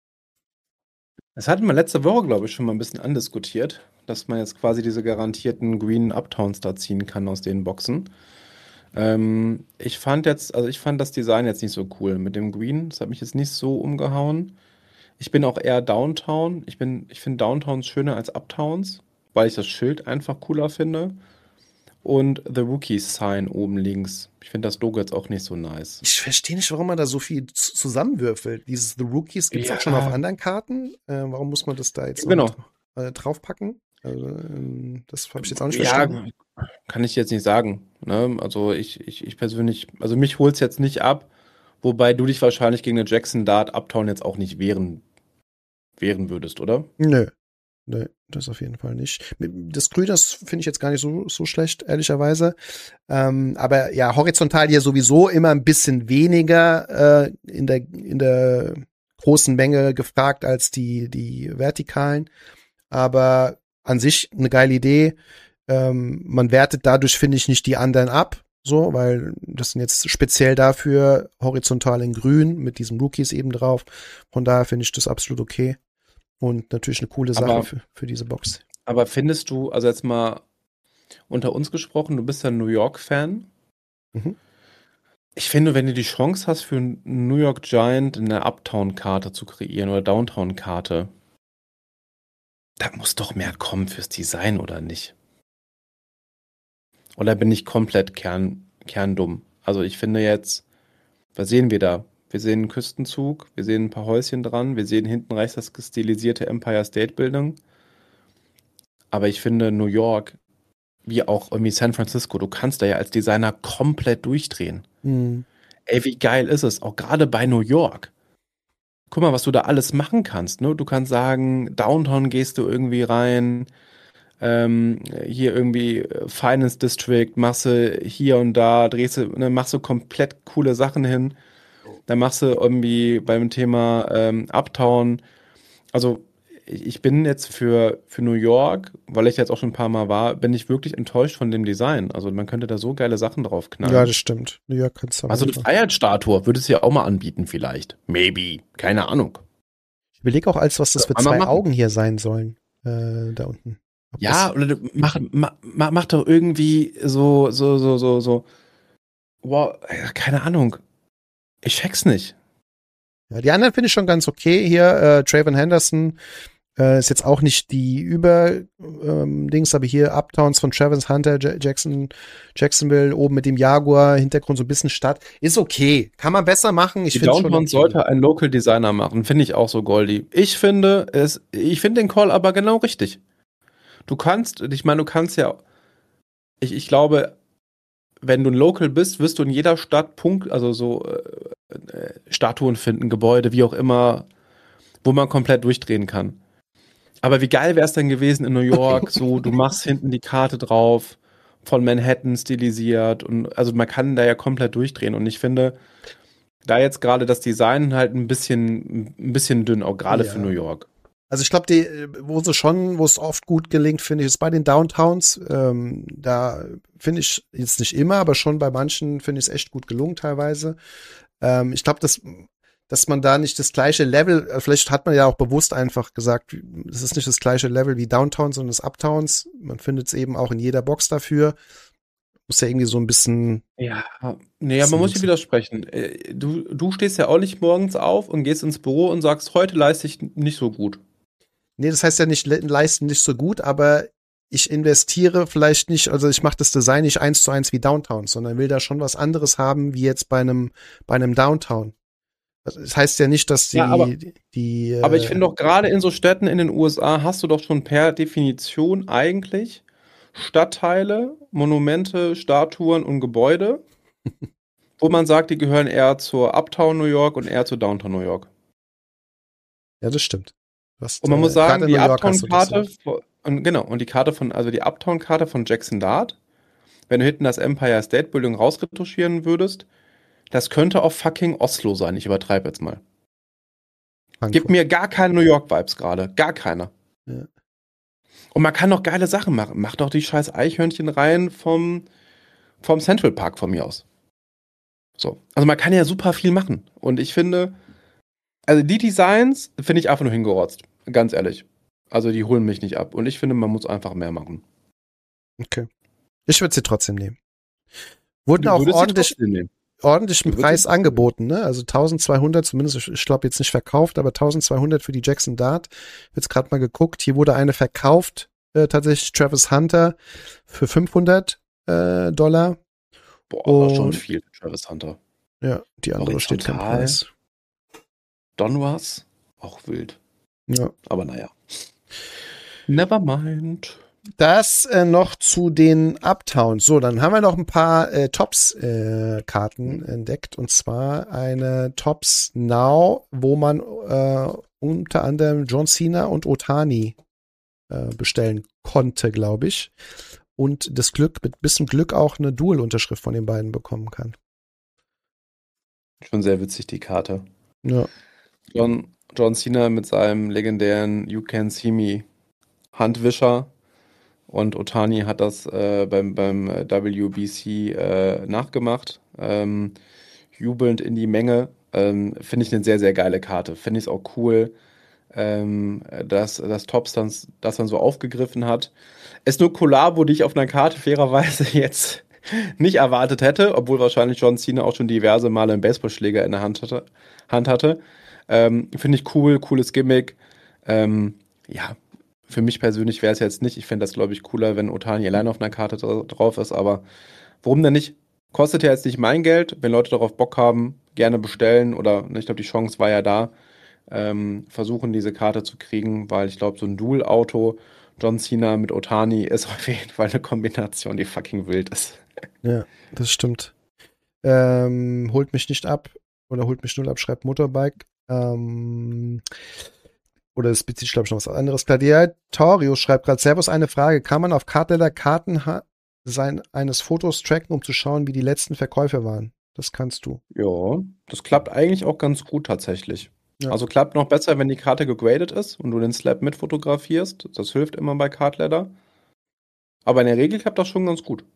Das hatten wir letzte Woche, glaube ich, schon mal ein bisschen andiskutiert, dass man jetzt quasi diese garantierten Green Uptowns da ziehen kann aus den Boxen. Ähm, ich fand jetzt, also ich fand das Design jetzt nicht so cool mit dem Green. Das hat mich jetzt nicht so umgehauen. Ich bin auch eher Downtown. Ich bin, ich finde Downtowns schöner als Uptowns, weil ich das Schild einfach cooler finde. Und The Rookies Sign oben links. Ich finde das Logo jetzt auch nicht so nice. Ich verstehe nicht, warum man da so viel z- zusammenwürfelt. Dieses The Rookies gibt's Ja. auch schon auf anderen Karten. Äh, warum muss man das da jetzt noch Genau. mit, äh, draufpacken? Also, ähm, das habe ich jetzt auch nicht Ja, verstanden. kann ich jetzt nicht sagen. Ne? Also ich, ich, ich persönlich, also mich holt's jetzt nicht ab, wobei du dich wahrscheinlich gegen eine Jackson Dart Uptown jetzt auch nicht wehren, wehren würdest, oder? Nö. Nö, das auf jeden Fall nicht. Das Grün, das finde ich jetzt gar nicht so, so schlecht, ehrlicherweise. Ähm, aber ja, horizontal hier sowieso immer ein bisschen weniger äh, in der in der großen Menge gefragt als die die vertikalen. Aber an sich eine geile Idee. Ähm, man wertet dadurch, finde ich, nicht die anderen ab, so, weil das sind jetzt speziell dafür horizontal in Grün mit diesem Rookies eben drauf. Von daher finde ich das absolut okay. Und natürlich eine coole Sache Aber- für, für diese Box. Aber findest du, also jetzt mal unter uns gesprochen, du bist ja ein New York-Fan. Mhm. Ich finde, wenn du die Chance hast, für einen New York Giant eine Uptown-Karte zu kreieren oder Downtown-Karte, da muss doch mehr kommen fürs Design, oder nicht? Oder bin ich komplett kern, kerndumm? Also ich finde jetzt, was sehen wir da? Wir sehen einen Küstenzug, wir sehen ein paar Häuschen dran, wir sehen hinten rechts das gestilisierte Empire State Building. Aber ich finde New York, wie auch irgendwie San Francisco, du kannst da ja als Designer komplett durchdrehen. Mhm. Ey, wie geil ist es, auch gerade bei New York. Guck mal, was du da alles machen kannst. Ne? Du kannst sagen, Downtown gehst du irgendwie rein, ähm, hier irgendwie äh, Finance District, machst du hier und da, drehst du, ne, machst du komplett coole Sachen hin. Dann machst du irgendwie beim Thema ähm, Uptown, also ich ich bin jetzt für, für New York, weil ich jetzt auch schon ein paar Mal war, bin ich wirklich enttäuscht von dem Design. Also man könnte da so geile Sachen drauf knallen. Ja, das stimmt. New York kannst du Also eine machen. Freiheitsstatue würdest du ja auch mal anbieten vielleicht. Maybe. Keine Ahnung. Ich überlege auch, als was das für Einmal zwei machen. Augen hier sein sollen. Äh, da unten. Ob Ja, das, oder du- mach, mach, mach mach doch irgendwie so, so, so, so, so. Wow, äh, keine Ahnung. Ich check's nicht. ja, die anderen finde ich schon ganz okay. Hier, äh, Trayvon Henderson äh, ist jetzt auch nicht die über ähm, Dings, aber hier Uptowns von Travis Hunter, J Jackson, Jacksonville, oben mit dem Jaguar, Hintergrund so ein bisschen Stadt. Ist okay. Kann man besser machen. Ich Die finde schon. Downtown Okay. sollte ein Local Designer machen, finde ich auch so goldi. Ich finde es, ich finde den Call aber genau richtig. Du kannst, ich meine, du kannst ja, ich, ich glaube, wenn du ein Local bist, wirst du in jeder Stadt Punkt, also so äh, äh, Statuen finden, Gebäude, wie auch immer, wo man komplett durchdrehen kann. Aber wie geil wäre es denn gewesen in New York, so, du machst hinten die Karte drauf, von Manhattan stilisiert und also man kann da ja komplett durchdrehen und ich finde, da jetzt gerade das Design halt ein bisschen, ein bisschen dünn, auch gerade Ja. für New York. Also ich glaube, die, wo sie schon, wo es oft gut gelingt, finde ich, ist bei den Downtowns. Ähm, da finde ich jetzt nicht immer, aber schon bei manchen finde ich es echt gut gelungen teilweise. Ähm, ich glaube, das dass man da nicht das gleiche Level, vielleicht hat man ja auch bewusst einfach gesagt, es ist nicht das gleiche Level wie Downtown, sondern das Uptowns. Man findet es eben auch in jeder Box dafür. Muss ja irgendwie so ein bisschen. Ja, nee, aber man muss hier widersprechen. Äh, Du, du stehst ja auch nicht morgens auf und gehst ins Büro und sagst, heute leiste ich nicht so gut. Nee, das heißt ja nicht le- leisten nicht so gut, aber ich investiere vielleicht nicht, also ich mache das Design nicht eins zu eins wie Downtown, sondern will da schon was anderes haben, wie jetzt bei einem, bei einem Downtown. Das heißt ja nicht, dass die, Ja, aber- die, die Aber ich äh, finde doch, gerade in so Städten in den U S A hast du doch schon per Definition eigentlich Stadtteile, Monumente, Statuen und Gebäude, wo man sagt, die gehören eher zur Uptown New York und eher zu Downtown New York. ja, das stimmt. Was, Und man muss äh, sagen, gerade in die New York hast du das, Uptown-Karte, von- und genau, und die Karte von, also die Uptown-Karte von Jackson Dart, wenn du hinten das Empire State Building rausretuschieren würdest, das könnte auch fucking Oslo sein. Ich übertreibe jetzt mal. Frankfurt. Gibt mir gar keine New York-Vibes gerade. Gar keine. Ja. Und man kann doch geile Sachen machen. Mach doch die scheiß Eichhörnchenreihen vom, vom Central Park von mir aus. So. Also man kann ja super viel machen. Und ich finde, also die Designs finde ich einfach nur hingerotzt. Ganz ehrlich. Also die holen mich nicht ab. Und ich finde, man muss einfach mehr machen. Okay. Ich würde sie trotzdem nehmen. Wurden Du auch würdest sie ordentlich, trotzdem nehmen. ordentlichen Du würdest Preis sie- angeboten, ne? Also zwölfhundert zumindest, ich, ich glaube jetzt nicht verkauft, aber zwölfhundert für die Jackson Dart. Jetzt gerade mal geguckt, hier wurde eine verkauft, äh, tatsächlich Travis Hunter für fünfhundert äh, Dollar. Boah, aber schon Und- viel, Travis Hunter. Ja, die andere steht kein Horizontal. Preis. Donwas, auch wild. Ja. Aber naja. Never mind. Das äh, noch zu den Uptowns. So, dann haben wir noch ein paar äh, Tops-Karten äh, entdeckt. Und zwar eine Tops Now, wo man äh, unter anderem John Cena und Otani äh, bestellen konnte, glaube ich. Und das Glück, mit bisschen Glück auch eine Dual-Unterschrift von den beiden bekommen kann. Schon sehr witzig, die Karte. Ja, John, John Cena mit seinem legendären You Can See Me Handwischer und Otani hat das äh, beim, beim W B C äh, nachgemacht, ähm, jubelnd in die Menge. Ähm, Finde ich eine sehr, sehr geile Karte. Finde ich es auch cool, ähm, dass das Tops dann, das dann so aufgegriffen hat. Ist nur Kollabo, die ich auf einer Karte fairerweise jetzt nicht erwartet hätte, obwohl wahrscheinlich John Cena auch schon diverse Male einen Baseballschläger in der Hand hatte. Hand hatte. Ähm, Finde ich cool, cooles Gimmick. Ähm, ja, für mich persönlich wäre es jetzt nicht. Ich fände das, glaube ich, cooler, wenn Otani allein auf einer Karte dra- drauf ist, aber warum denn nicht? Kostet ja jetzt nicht mein Geld. Wenn Leute darauf Bock haben, gerne bestellen oder ich glaube, die Chance war ja da, ähm, versuchen diese Karte zu kriegen, weil ich glaube, so ein Dual-Auto John Cena mit Otani ist auf jeden Fall eine Kombination, die fucking wild ist. ja, das stimmt. Ähm, holt mich nicht ab oder holt mich null ab, schreibt Motorbike. Ähm, oder es bezieht, glaube ich, noch was anderes. Gladiatorio schreibt gerade, Servus, eine Frage. Kann man auf Kartletter Karten ha- sein, eines Fotos tracken, um zu schauen, wie die letzten Verkäufe waren? Das kannst du. Ja, das klappt eigentlich auch ganz gut tatsächlich. Ja. Also klappt noch besser, wenn die Karte gegradet ist und du den Slab mit fotografierst. Das hilft immer bei Cardladder. Aber in der Regel klappt das schon ganz gut.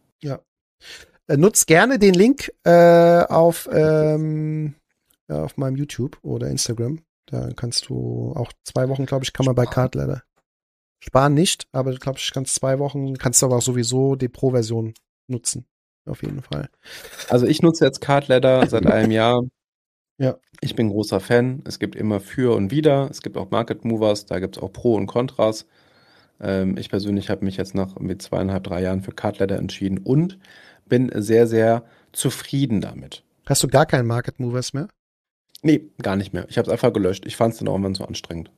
Äh, nutzt gerne den Link äh, auf, ähm, ja, auf meinem YouTube oder Instagram. Da kannst du auch zwei Wochen, glaube ich, kann man bei Cardletter. Sparen nicht, aber glaube ich, kannst zwei Wochen, kannst du aber auch sowieso die Pro-Version nutzen. Auf jeden Fall. Also ich nutze jetzt Cardladder seit einem Jahr. Ja. Ich bin großer Fan. Es gibt immer für und wider. Es gibt auch Market Movers, da gibt es auch Pro und Kontras. Ähm, ich persönlich habe mich jetzt nach mit zweieinhalb, drei Jahren für Cardladder entschieden und bin sehr, sehr zufrieden damit. Hast du gar keinen Market Movers mehr? Nee, gar nicht mehr. Ich habe es einfach gelöscht. Ich fand es dann auch irgendwann so anstrengend.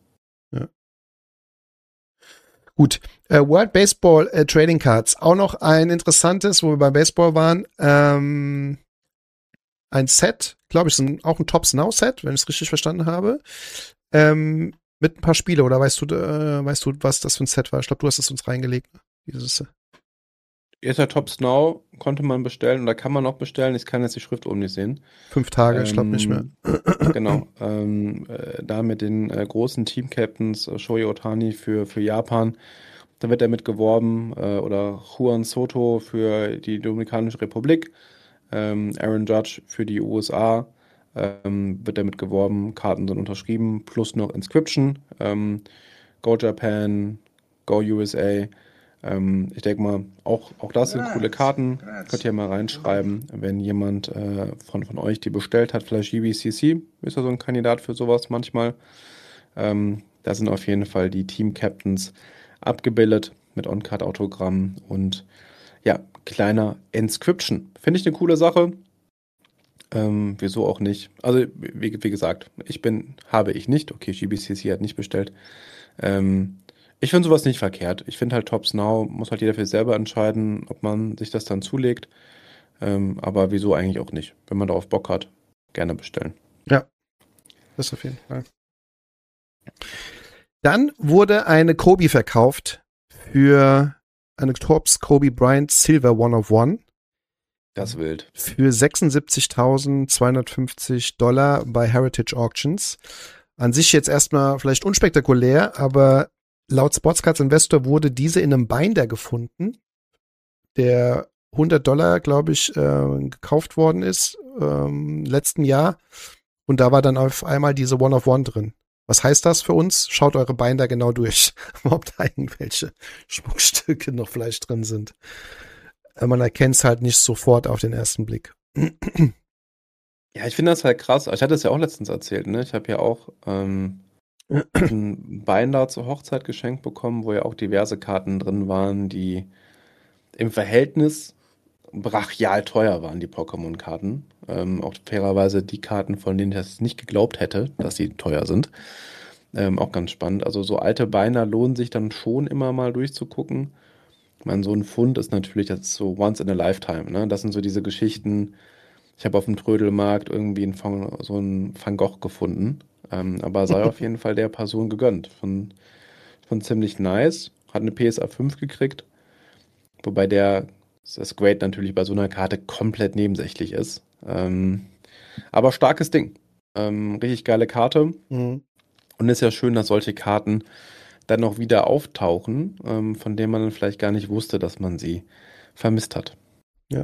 Gut. Äh, World Baseball äh, Trading Cards. Auch noch ein interessantes, wo wir beim Baseball waren. Ähm, ein Set, glaube ich, ist ein, auch ein Tops Now Set, wenn ich es richtig verstanden habe. Ähm, mit ein paar Spiele, oder weißt du, äh, weißt du, was das für ein Set war? Ich glaube, du hast es uns reingelegt. Ne? Dieses, Jetzt der Tops Now konnte man bestellen oder kann man auch bestellen. Ich kann jetzt die Schrift oben nicht sehen. fünf Tage, ich glaube nicht mehr. Genau. Ähm, äh, da mit den äh, großen Team-Captains, äh, Shohei Ohtani für, für Japan, da wird damit geworben. Äh, oder Juan Soto für die Dominikanische Republik, ähm, Aaron Judge für die U S A. ähm, wird damit geworben, Karten sind unterschrieben, plus noch Inscription, ähm, Go Japan, Go U S A. Ähm, ich denke mal, auch, auch das sind coole Karten. Könnt ihr mal reinschreiben, wenn jemand äh, von, von euch die bestellt hat. Vielleicht G B C C ist ja so ein Kandidat für sowas manchmal. Ähm, da sind auf jeden Fall die Team-Captains abgebildet mit On-Card-Autogramm und ja, kleiner Inscription. Finde ich eine coole Sache. Ähm, wieso auch nicht? Also, wie, wie gesagt, ich bin, habe ich nicht. Okay, G B C C hat nicht bestellt. Ähm, ich finde sowas nicht verkehrt. Ich finde halt Topps Now, muss halt jeder für sich selber entscheiden, ob man sich das dann zulegt. Ähm, aber wieso eigentlich auch nicht? Wenn man darauf Bock hat, gerne bestellen. Ja, das auf jeden Fall. Dann wurde eine Kobe verkauft für eine Topps Kobe Bryant Silver One of One. Das ist wild. Für sechsundsiebzigtausendzweihundertfünfzig Dollar bei Heritage Auctions. An sich jetzt erstmal vielleicht unspektakulär, aber laut Sportscards Investor wurde diese in einem Binder gefunden, der hundert Dollar, glaube ich, äh, gekauft worden ist ähm, letzten Jahr. Und da war dann auf einmal diese One of One drin. Was heißt das für uns? Schaut eure Binder genau durch, ob da irgendwelche Schmuckstücke noch vielleicht drin sind. Man erkennt es halt nicht sofort auf den ersten Blick. Ja, ich finde das halt krass. Ich hatte es ja auch letztens erzählt, ne? Ich habe ja auch ähm, einen Binder zur Hochzeit geschenkt bekommen, wo ja auch diverse Karten drin waren, die im Verhältnis brachial teuer waren, die Pokémon-Karten. Ähm, auch fairerweise die Karten, von denen ich das nicht geglaubt hätte, dass sie teuer sind. Ähm, auch ganz spannend. Also so alte Binder lohnen sich dann schon immer mal durchzugucken. Ich meine, so ein Fund ist natürlich, das ist so once in a lifetime, ne? Das sind so diese Geschichten. Ich habe auf dem Trödelmarkt irgendwie einen Van, so einen Van Gogh gefunden. Ähm, aber sei auf jeden Fall der Person gegönnt. Von, von ziemlich nice. Hat eine P S A fünf gekriegt. Wobei der, das Grade natürlich bei so einer Karte komplett nebensächlich ist. Ähm, aber starkes Ding. Ähm, richtig geile Karte. Mhm. Und ist ja schön, dass solche Karten dann noch wieder auftauchen, ähm, von denen man dann vielleicht gar nicht wusste, dass man sie vermisst hat. Ja.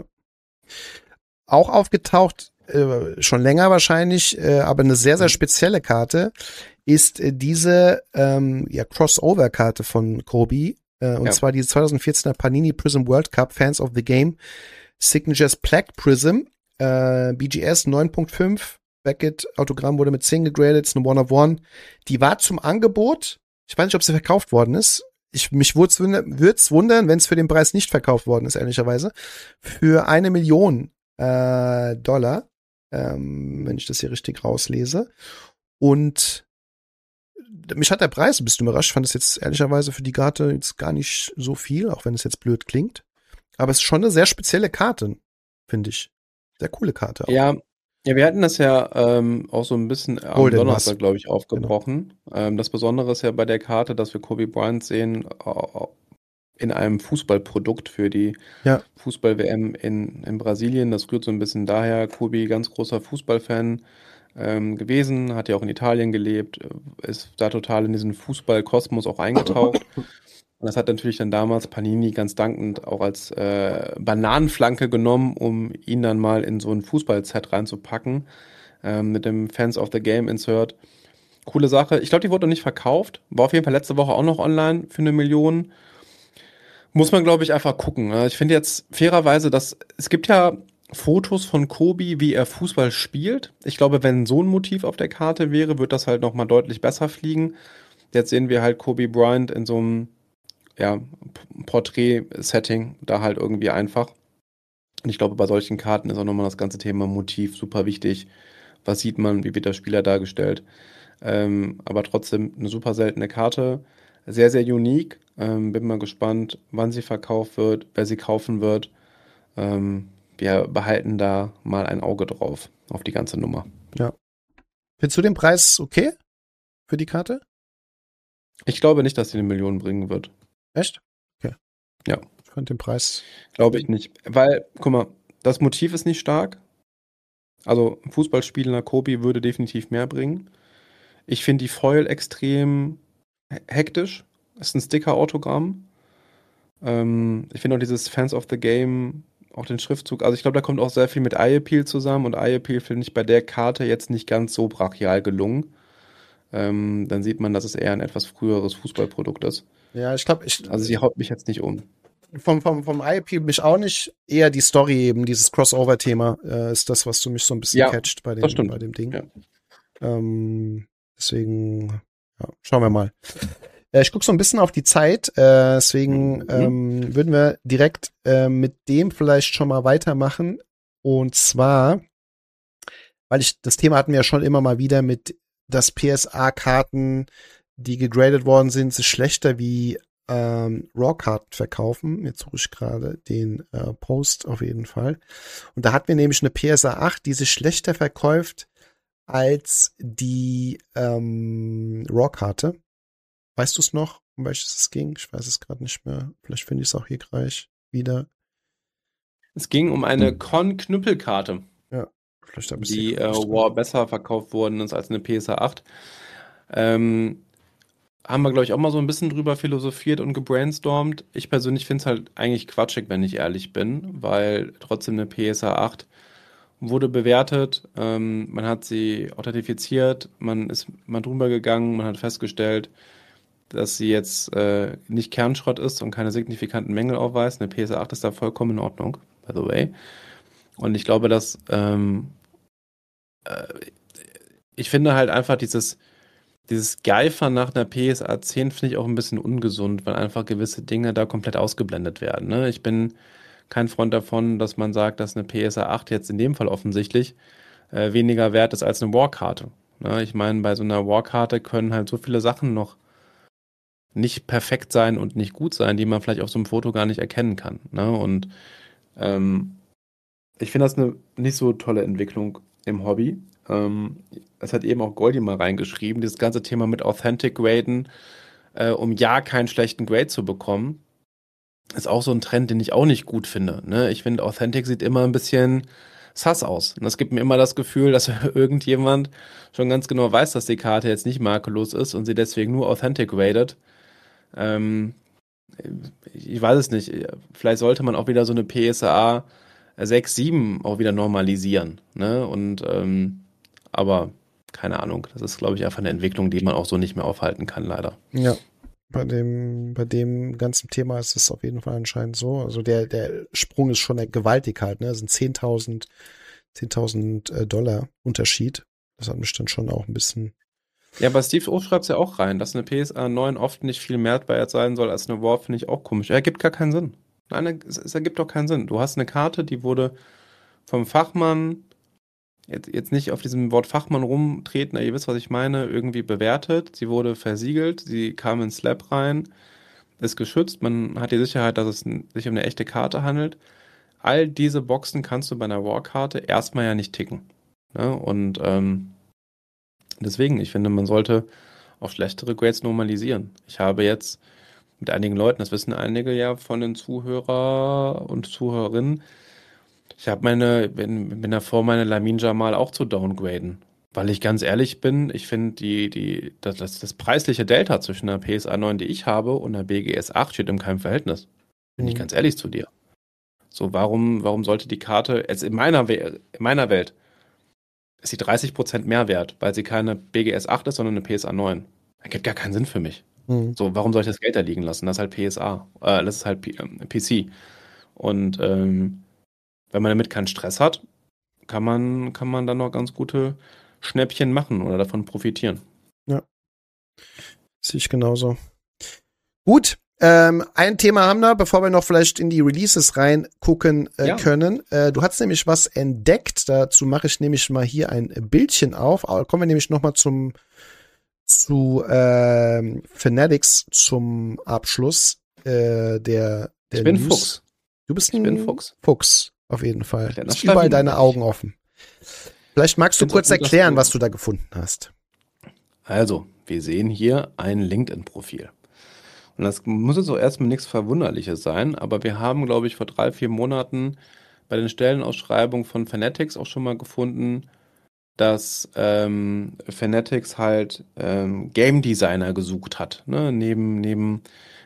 Auch aufgetaucht, äh, schon länger wahrscheinlich, äh, aber eine sehr, sehr spezielle Karte ist äh, diese ähm, ja, Crossover-Karte von Kobe. Äh, und Ja. zwar die zweitausendvierzehner Panini Prism World Cup Fans of the Game Signatures Plaque Prism. Äh, B G S neun Punkt fünf. Beckett Autogramm wurde mit zehn gegradet, ist eine One of One. Die war zum Angebot. Ich weiß nicht, ob sie verkauft worden ist. Ich, mich würde es wundern, wenn es für den Preis nicht verkauft worden ist, ehrlicherweise. Für eine Million äh, Dollar, ähm, wenn ich das hier richtig rauslese. Und mich hat der Preis ein bisschen überrascht. Ich fand es jetzt ehrlicherweise für die Karte jetzt gar nicht so viel, auch wenn es jetzt blöd klingt. Aber es ist schon eine sehr spezielle Karte, finde ich. Sehr coole Karte auch. Ja, ja, wir hatten das ja ähm, auch so ein bisschen am Golden Donnerstag, was. glaube ich, aufgebrochen. Ähm, das Besondere ist ja bei der Karte, dass wir Kobe Bryant sehen äh, in einem Fußballprodukt für die Ja. Fußball-W M in, in Brasilien. Das rührt so ein bisschen daher. Kobe, ganz großer Fußballfan ähm, gewesen, hat ja auch in Italien gelebt, äh, ist da total in diesen Fußballkosmos auch eingetaucht. Und das hat natürlich dann damals Panini ganz dankend auch als äh, Bananenflanke genommen, um ihn dann mal in so ein Fußballset reinzupacken, ähm, mit dem Fans of the Game Insert. Coole Sache. Ich glaube, die wurde noch nicht verkauft. War auf jeden Fall letzte Woche auch noch online für eine Million. Muss man, glaube ich, einfach gucken. Ich finde jetzt fairerweise, dass es gibt ja Fotos von Kobe, wie er Fußball spielt. Ich glaube, wenn so ein Motiv auf der Karte wäre, wird das halt nochmal deutlich besser fliegen. Jetzt sehen wir halt Kobe Bryant in so einem ja, Porträt-Setting da halt irgendwie einfach. Und ich glaube, bei solchen Karten ist auch nochmal das ganze Thema Motiv super wichtig. Was sieht man, wie wird der Spieler dargestellt? Ähm, aber trotzdem eine super seltene Karte. Sehr, sehr unique. Ähm, bin mal gespannt, wann sie verkauft wird, wer sie kaufen wird. Ähm, wir behalten da mal ein Auge drauf, auf die ganze Nummer. Ja. Findest du den Preis okay für die Karte? Ich glaube nicht, dass sie eine Million bringen wird. Echt? Okay. Ja. Ich fand den Preis. Glaube ich nicht. Weil, guck mal, das Motiv ist nicht stark. Also ein Fußballspieler Kobe würde definitiv mehr bringen. Ich finde die Foil extrem hektisch. Das ist ein Sticker-Autogramm. Ähm, ich finde auch dieses Fans of the Game auch den Schriftzug. Also ich glaube, da kommt auch sehr viel mit Eye Appeal zusammen und Eye Appeal finde ich bei der Karte jetzt nicht ganz so brachial gelungen. Ähm, dann sieht man, dass es eher ein etwas früheres Fußballprodukt ist. Ja, ich glaube, ich, Also sie haut mich jetzt nicht um. vom, vom, vom I P mich auch nicht. Eher die Story eben, dieses Crossover-Thema äh, ist das, was du mich so ein bisschen Ja, catcht bei das dem, stimmt. bei dem Ding. Ja. Ähm, deswegen, ja, schauen wir mal. Äh, ich gucke so ein bisschen auf die Zeit, äh, deswegen Mhm. ähm, würden wir direkt äh, mit dem vielleicht schon mal weitermachen. Und zwar, weil ich, das Thema hatten wir ja schon immer mal wieder mit, dass P S A-Karten, die gegradet worden sind, sich schlechter wie ähm, Raw-Karten verkaufen. Jetzt suche ich gerade den äh, Post auf jeden Fall. Und da hatten wir nämlich eine P S A acht, die sich schlechter verkauft als die ähm, Raw-Karte. Weißt du es noch, um welches es ging? Ich weiß es gerade nicht mehr. Vielleicht finde ich es auch hier gleich wieder. Es ging um eine Con-Knüppelkarte, Ja, vielleicht habe ich die sie äh, nicht War besser verkauft worden ist als eine P S A acht. Ähm, haben wir, glaube ich, auch mal so ein bisschen drüber philosophiert und gebrainstormt. Ich persönlich finde es halt eigentlich quatschig, wenn ich ehrlich bin, weil trotzdem eine P S A acht wurde bewertet, ähm, man hat sie authentifiziert, man ist mal drüber gegangen, man hat festgestellt, dass sie jetzt äh, nicht Kernschrott ist und keine signifikanten Mängel aufweist. Eine P S A acht ist da vollkommen in Ordnung, by the way. Und ich glaube, dass ähm, äh, ich finde halt einfach dieses Dieses Geifern nach einer P S A zehn finde ich auch ein bisschen ungesund, weil einfach gewisse Dinge da komplett ausgeblendet werden. Ne? Ich bin kein Freund davon, dass man sagt, dass eine P S A acht jetzt in dem Fall offensichtlich äh, weniger wert ist als eine Warkarte. Ne? Ich meine, bei so einer Warkarte können halt so viele Sachen noch nicht perfekt sein und nicht gut sein, die man vielleicht auf so einem Foto gar nicht erkennen kann. Ne? Und ähm, ich finde das eine nicht so tolle Entwicklung im Hobby. Ähm, es hat eben auch Goldie mal reingeschrieben, dieses ganze Thema mit Authentic Graden, äh, um ja keinen schlechten Grade zu bekommen, ist auch so ein Trend, den ich auch nicht gut finde. Ne? Ich finde, Authentic sieht immer ein bisschen sass aus. Und es gibt mir immer das Gefühl, dass irgendjemand schon ganz genau weiß, dass die Karte jetzt nicht makellos ist und sie deswegen nur Authentic gradet. Ähm, ich weiß es nicht. Vielleicht sollte man auch wieder so eine P S A sechs, sieben auch wieder normalisieren. Ne? Und ähm, aber keine Ahnung. Das ist, glaube ich, einfach eine Entwicklung, die man auch so nicht mehr aufhalten kann, leider. Ja, bei dem, bei dem ganzen Thema ist es auf jeden Fall anscheinend so. Also der, der Sprung ist schon gewaltig halt, ne? Das sind zehntausend, zehntausend äh, Dollar Unterschied. Das hat mich dann schon auch ein bisschen. Ja, aber Steve O schreibt es ja auch rein, dass eine P S A neun oft nicht viel mehr wert sein soll als eine War, finde ich auch komisch. Er ergibt gar keinen Sinn. Nein, es, es ergibt doch keinen Sinn. Du hast eine Karte, die wurde vom Fachmann, jetzt, jetzt nicht auf diesem Wort Fachmann rumtreten, ihr wisst, was ich meine, irgendwie bewertet. Sie wurde versiegelt, sie kam in Slab rein, ist geschützt, man hat die Sicherheit, dass es sich um eine echte Karte handelt. All diese Boxen kannst du bei einer War-Karte erstmal ja nicht ticken. Ne? Und ähm, deswegen, ich finde, man sollte auch schlechtere Grades normalisieren. Ich habe jetzt mit einigen Leuten, das wissen einige ja von den Zuhörer und Zuhörerinnen, ich habe meine, bin, bin davor, meine Lamin Jamal auch zu downgraden. Weil ich ganz ehrlich bin, ich finde die, die, das, das, das preisliche Delta zwischen einer P S A neun, die ich habe, und einer B G S acht steht in keinem Verhältnis. Bin Mhm. ich ganz ehrlich zu dir. So, warum, warum sollte die Karte, jetzt in meiner, We- in meiner Welt, ist sie dreißig Prozent mehr wert, weil sie keine B G S acht ist, sondern eine P S A neun. Das gibt gar keinen Sinn für mich. Mhm. So, warum soll ich das Geld da liegen lassen? Das ist halt P S A. Äh, das ist halt P ähm, P C. Und ähm, wenn man damit keinen Stress hat, kann man, kann man dann noch ganz gute Schnäppchen machen oder davon profitieren. Sehe ich genauso. Gut, ähm, ein Thema haben wir, bevor wir noch vielleicht in die Releases reingucken äh, Ja. können. Äh, du hast nämlich was entdeckt. Dazu mache ich nämlich mal hier ein Bildchen auf. Aber kommen wir nämlich noch mal zum zu ähm, Fanatics zum Abschluss äh, der der Ich bin News. Fuchs. Du bist Ich ein bin Fuchs. Fuchs, auf jeden Fall. Kleiner Hast überall Schlawiner deine bin ich. Augen offen. Vielleicht magst du Find's kurz auch gut, dass erklären, du- was du da gefunden hast. Also, wir sehen hier ein LinkedIn-Profil. Und das muss jetzt auch erstmal nichts Verwunderliches sein, aber wir haben, glaube ich, vor drei, vier Monaten bei den Stellenausschreibungen von Fanatics auch schon mal gefunden, dass ähm, Fanatics halt ähm, Game Designer gesucht hat. Ne? Neben, neben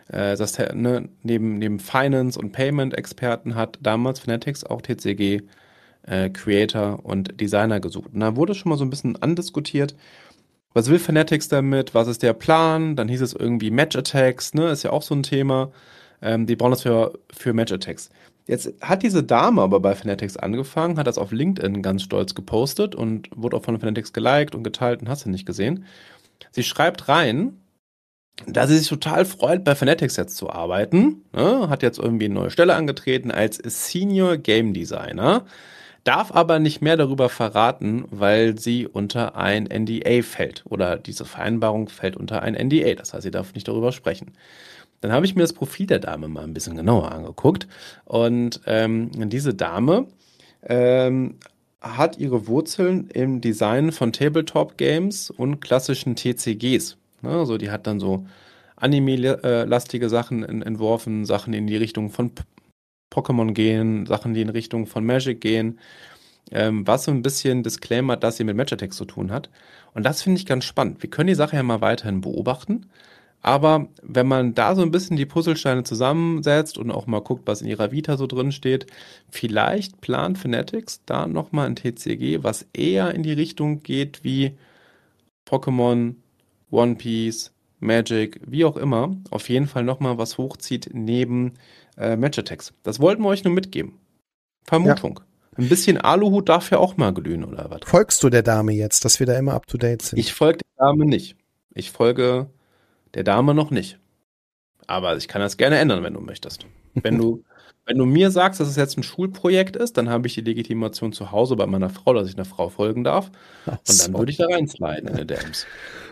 äh, das ne, neben, neben Finance- und Payment-Experten hat damals Fanatics auch T C G äh, Creator und Designer gesucht. Und da wurde schon mal so ein bisschen andiskutiert, was will Fanatics damit, was ist der Plan? Dann hieß es irgendwie Match-Attacks, ne, ist ja auch so ein Thema. Ähm, die brauchen das für, für Match-Attacks. Jetzt hat diese Dame aber bei Fanatics angefangen, hat das auf LinkedIn ganz stolz gepostet und wurde auch von Fanatics geliked und geteilt und hast du nicht gesehen. Sie schreibt rein, dass sie sich total freut, bei Fanatics jetzt zu arbeiten. Ne? Hat jetzt irgendwie eine neue Stelle angetreten als Senior Game Designer, darf aber nicht mehr darüber verraten, weil sie unter ein N D A fällt. Oder diese Vereinbarung fällt unter ein N D A. Das heißt, sie darf nicht darüber sprechen. Dann habe ich mir das Profil der Dame mal ein bisschen genauer angeguckt. Und ähm, diese Dame ähm, hat ihre Wurzeln im Design von Tabletop-Games und klassischen T C Gs. Also die hat dann so Anime-lastige Sachen entworfen, Sachen in die Richtung von P- Pokémon gehen, Sachen, die in Richtung von Magic gehen, ähm, was so ein bisschen Disclaimer, dass sie mit Match-Attacks zu tun hat. Und das finde ich ganz spannend. Wir können die Sache ja mal weiterhin beobachten. Aber wenn man da so ein bisschen die Puzzlesteine zusammensetzt und auch mal guckt, was in ihrer Vita so drin steht, vielleicht plant Fanatics da nochmal ein T C G, was eher in die Richtung geht wie Pokémon, One Piece, Magic, wie auch immer. Auf jeden Fall nochmal was hochzieht neben äh, Match-Attacks. Das wollten wir euch nur mitgeben. Vermutung. Ja. Ein bisschen Aluhut darf ja auch mal glühen, oder was? Folgst du der Dame jetzt, dass wir da immer up-to-date sind? Ich folge der Dame nicht. Ich folge der Dame noch nicht. Aber ich kann das gerne ändern, wenn du möchtest. Wenn du, wenn du mir sagst, dass es jetzt ein Schulprojekt ist, dann habe ich die Legitimation zu Hause bei meiner Frau, dass ich einer Frau folgen darf. Und dann so. würde ich da reinsliden in die D Ms.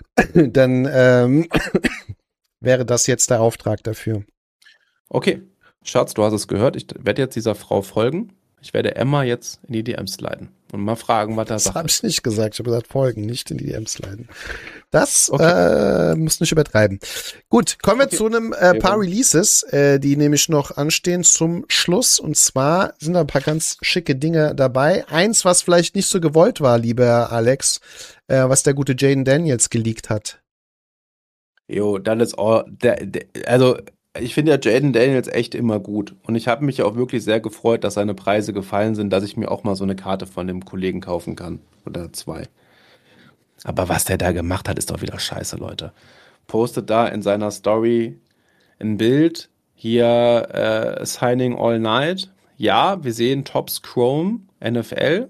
Dann ähm, wäre das jetzt der Auftrag dafür. Okay, Schatz, du hast es gehört. Ich werde jetzt dieser Frau folgen. Ich werde Emma jetzt in die D Ms sliden und mal fragen, was da Das Sache habe ist. ich nicht gesagt. Ich habe gesagt, folgen, nicht in die D Ms sliden. Das okay. äh, muss nicht übertreiben. Gut, kommen wir okay. zu einem äh, paar Releases, äh, die nämlich noch anstehen zum Schluss. Und zwar sind da ein paar ganz schicke Dinge dabei. Eins, was vielleicht nicht so gewollt war, lieber Alex, äh, was der gute Jaden Daniels geleakt hat. Jo, dann ist all, der, der, also ich finde ja Jaden Daniels echt immer gut. Und ich habe mich ja auch wirklich sehr gefreut, dass seine Preise gefallen sind, dass ich mir auch mal so eine Karte von dem Kollegen kaufen kann. Oder zwei. Aber was der da gemacht hat, ist doch wieder scheiße, Leute. Postet da in seiner Story ein Bild. Hier äh, Signing All Night. Ja, wir sehen Topps Chrome, N F L.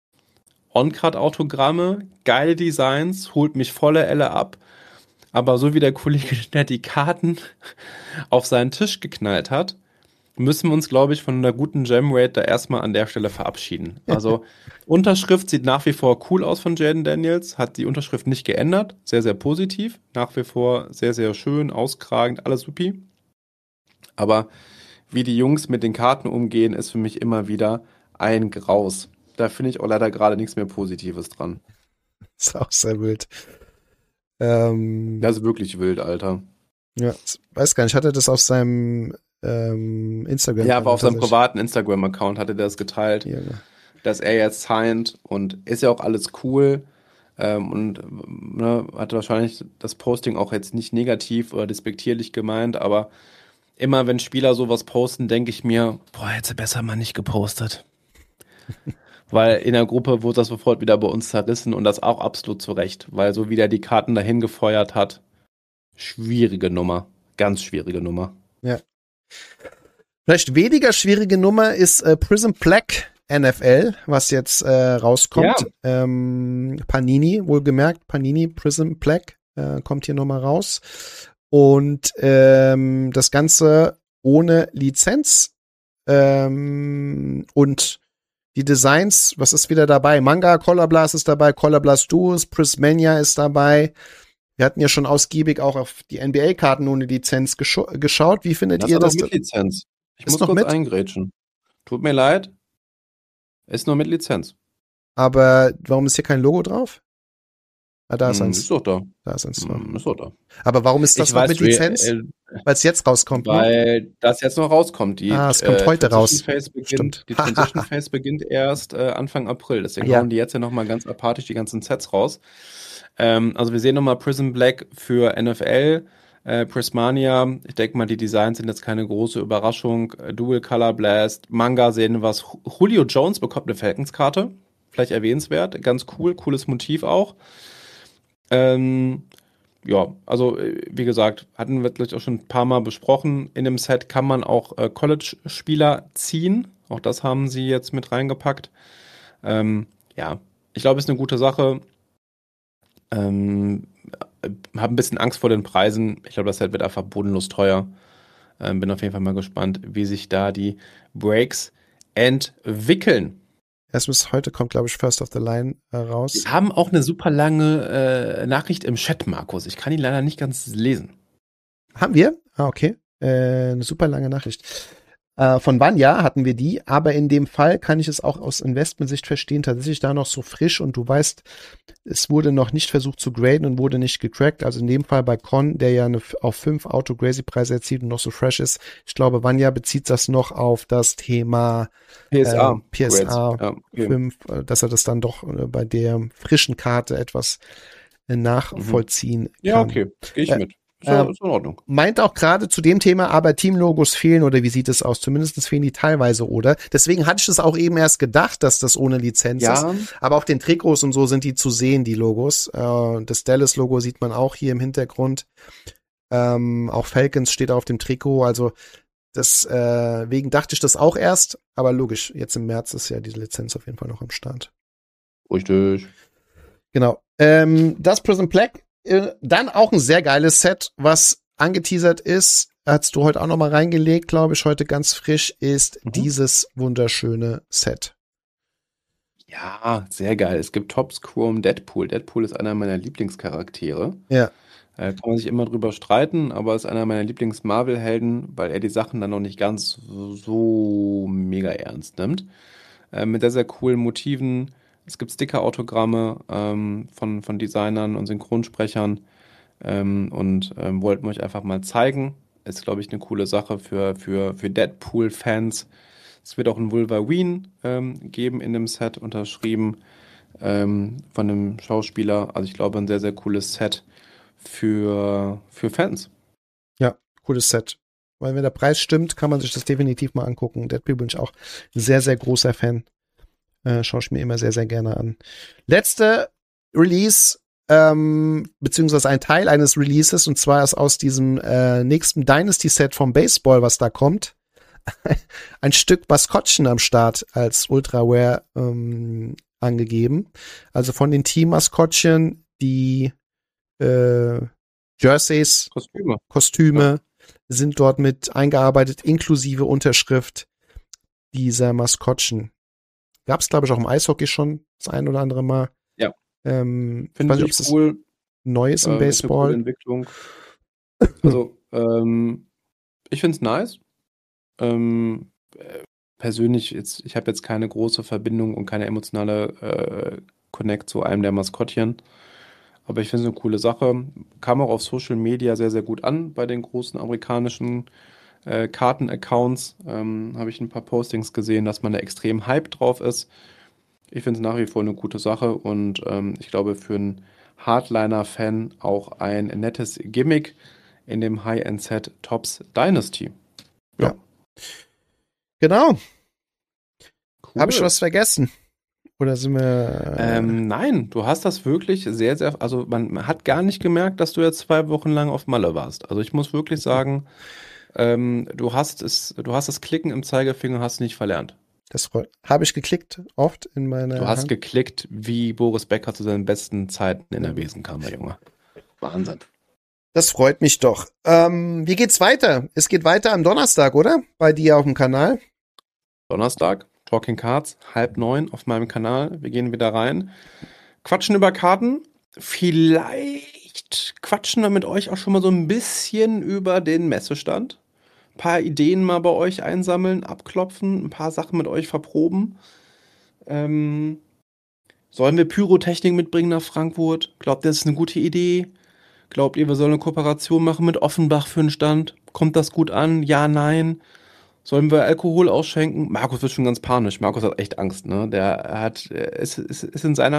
On-Card-Autogramme, geile Designs, holt mich volle Elle ab. Aber so wie der Kollege der die Karten auf seinen Tisch geknallt hat, müssen wir uns, glaube ich, von einer guten Gemrate da erstmal an der Stelle verabschieden. Also Unterschrift sieht nach wie vor cool aus von Jaden Daniels, hat die Unterschrift nicht geändert, sehr, sehr positiv, nach wie vor sehr, sehr schön, auskragend, alles supi. Aber wie die Jungs mit den Karten umgehen, ist für mich immer wieder ein Graus. Da finde ich auch leider gerade nichts mehr Positives dran. Das ist auch sehr wild. Ähm, das ist wirklich wild, Alter. Ja, weiß gar nicht, hatte das auf seinem ähm, Instagram. Ja, aber auf seinem privaten Instagram-Account hatte der das geteilt, ja, ja. dass er jetzt signed und ist ja auch alles cool ähm, und ne, hatte wahrscheinlich das Posting auch jetzt nicht negativ oder despektierlich gemeint, aber immer wenn Spieler sowas posten, denke ich mir, boah, hätte besser mal nicht gepostet. Weil in der Gruppe wurde das sofort wieder bei uns zerrissen und das auch absolut zu Recht, weil so wie der die Karten dahin gefeuert hat, schwierige Nummer, ganz schwierige Nummer. Ja. Vielleicht weniger schwierige Nummer ist äh, Prism Black N F L, was jetzt äh, rauskommt. Ja. Ähm, Panini, wohlgemerkt, Panini Prism Black äh, kommt hier nochmal raus. Und ähm, das Ganze ohne Lizenz ähm, und die Designs, was ist wieder dabei? Manga, Color Blast ist dabei, Color Blast Duos, Prismania ist dabei. Wir hatten ja schon ausgiebig auch auf die N B A-Karten ohne Lizenz gescha- geschaut. Wie findet das ihr das? das? Mit Lizenz. Ich ist muss noch kurz mit? eingrätschen. Tut mir leid. Ist nur mit Lizenz. Aber warum ist hier kein Logo drauf? Ah, da ist hm, eins. Ist doch da. Da ist eins. Hm, ist doch da. Aber warum ist das ich noch weiß, mit Lizenz? Äh, weil es jetzt rauskommt, Weil ne? das jetzt noch rauskommt. Die, ah, es kommt äh, heute raus. Phase beginnt, Stimmt. Die Transition Phase beginnt erst äh, Anfang April. Deswegen ja. hauen die jetzt ja nochmal ganz apathisch die ganzen Sets raus. Ähm, also wir sehen nochmal Prism Black für N F L. Äh, Prismania, ich denke mal, die Designs sind jetzt keine große Überraschung. Äh, Dual Color Blast, Manga sehen wir was. Julio Jones bekommt eine Falcons-Karte. Vielleicht erwähnenswert. Ganz cool, cooles Motiv auch. Ähm, ja, also äh, wie gesagt, hatten wir gleich auch schon ein paar Mal besprochen. In dem Set kann man auch äh, College-Spieler ziehen. Auch das haben sie jetzt mit reingepackt. Ähm, ja, ich glaube, es ist eine gute Sache. Ähm, habe ein bisschen Angst vor den Preisen. Ich glaube, das Set wird einfach bodenlos teuer. Ähm, bin auf jeden Fall mal gespannt, wie sich da die Breaks entwickeln. Erst bis heute kommt, glaube ich, First of the Line äh, raus. Wir haben auch eine super lange äh, Nachricht im Chat, Markus. Ich kann die leider nicht ganz lesen. Haben wir? Ah, okay. Äh, eine super lange Nachricht. Äh, von Vanya hatten wir die, aber in dem Fall kann ich es auch aus Investmentsicht verstehen, tatsächlich da noch so frisch und du weißt, es wurde noch nicht versucht zu graden und wurde nicht gecrackt. Also in dem Fall bei Con, der ja eine, auf fünf Auto-Gracie-Preise erzielt und noch so fresh ist. Ich glaube, Vanya bezieht das noch auf das Thema P S A. Äh, P S A ja, okay. fünf, dass er das dann doch äh, bei der frischen Karte etwas äh, nachvollziehen kann. Ja, okay. Gehe ich Äh, mit. Ist, äh, ist in Ordnung. Meint auch gerade zu dem Thema, aber Teamlogos fehlen oder wie sieht es aus? Zumindest fehlen die teilweise, oder? Deswegen hatte ich es auch eben erst gedacht, dass das ohne Lizenz Ja. ist. Aber auf den Trikots und so sind die zu sehen, die Logos. Äh, das Dallas-Logo sieht man auch hier im Hintergrund. Ähm, auch Falcons steht auf dem Trikot. Also deswegen äh, dachte ich das auch erst. Aber logisch, jetzt im März ist ja diese Lizenz auf jeden Fall noch am Start. Richtig. Genau. Ähm, das Prism Black, äh, dann auch ein sehr geiles Set, was angeteasert ist, hast du heute auch noch mal reingelegt, glaube ich, heute ganz frisch, ist Mhm. dieses wunderschöne Set. Ja, sehr geil. Es gibt Topps Chrome Deadpool. Deadpool ist einer meiner Lieblingscharaktere. Ja. Äh, kann man sich immer drüber streiten, aber ist einer meiner Lieblings-Marvel-Helden, weil er die Sachen dann noch nicht ganz so, so mega ernst nimmt. Äh, mit sehr, sehr coolen Motiven. Es gibt Sticker-Autogramme ähm, von, von Designern und Synchronsprechern ähm, und ähm, wollten wir euch einfach mal zeigen. Ist, glaube ich, eine coole Sache für, für, für Deadpool-Fans. Es wird auch ein Wolverine ähm, geben in dem Set, unterschrieben ähm, von einem Schauspieler. Also ich glaube, ein sehr, sehr cooles Set für, für Fans. Ja, cooles Set. Weil wenn der Preis stimmt, kann man sich das definitiv mal angucken. Deadpool bin ich auch ein sehr, sehr großer Fan. Äh, schaue ich mir immer sehr, sehr gerne an. Letzte Release, ähm, beziehungsweise ein Teil eines Releases, und zwar ist aus diesem äh, nächsten Dynasty-Set vom Baseball, was da kommt, ein Stück Maskottchen am Start als Ultra-Rare ähm, angegeben. Also von den Team-Maskottchen, die äh, Jerseys, Kostüme. Kostüme Ja. sind dort mit eingearbeitet, inklusive Unterschrift dieser Maskottchen. Gab es, glaube ich, auch im Eishockey schon das ein oder andere Mal. Ja. Ähm, ich Finde weiß nicht, ob ich es cool. neu ist im Ähm, ist eine coole Baseball. Entwicklung. Also, ähm, ich finde es nice. Ähm, äh, persönlich, jetzt, ich habe jetzt keine große Verbindung und keine emotionale äh, Connect zu einem der Maskottchen. Aber ich finde es eine coole Sache. Kam auch auf Social Media sehr, sehr gut an bei den großen amerikanischen äh, Karten-Accounts. Ähm, habe ich ein paar Postings gesehen, dass man da extrem hype drauf ist. Ich finde es nach wie vor eine gute Sache und ähm, ich glaube für einen Hardliner-Fan auch ein nettes Gimmick in dem High-End-Set Topps Dynasty. Ja. Genau. Cool. Habe ich was vergessen? Oder sind wir. Äh, Ähm, nein, du hast das wirklich sehr, sehr. Also, man, man hat gar nicht gemerkt, dass du jetzt zwei Wochen lang auf Malle warst. Also, ich muss wirklich sagen, ähm, du hast es, du hast das Klicken im Zeigefinger hast nicht verlernt. das habe ich geklickt, oft in meiner. Du hast Hand. geklickt, wie Boris Becker zu seinen besten Zeiten in der Besenkammer, Junge. Wahnsinn. Das freut mich doch. Ähm, wie geht's weiter? Es geht weiter am Donnerstag, oder? Bei dir auf dem Kanal. Donnerstag, Talking Cards, halb neun auf meinem Kanal. Wir gehen wieder rein. Quatschen über Karten. Vielleicht quatschen wir mit euch auch schon mal so ein bisschen über den Messestand. Ein paar Ideen mal bei euch einsammeln, abklopfen, ein paar Sachen mit euch verproben. Ähm, sollen wir Pyrotechnik mitbringen nach Frankfurt? Glaubt ihr, das ist eine gute Idee? Glaubt ihr, wir sollen eine Kooperation machen mit Offenbach für einen Stand? Kommt das gut an? Ja, nein. Sollen wir Alkohol ausschenken? Markus wird schon ganz panisch. Markus hat echt Angst, ne? Der hat, ist, ist, ist in seiner Stadt.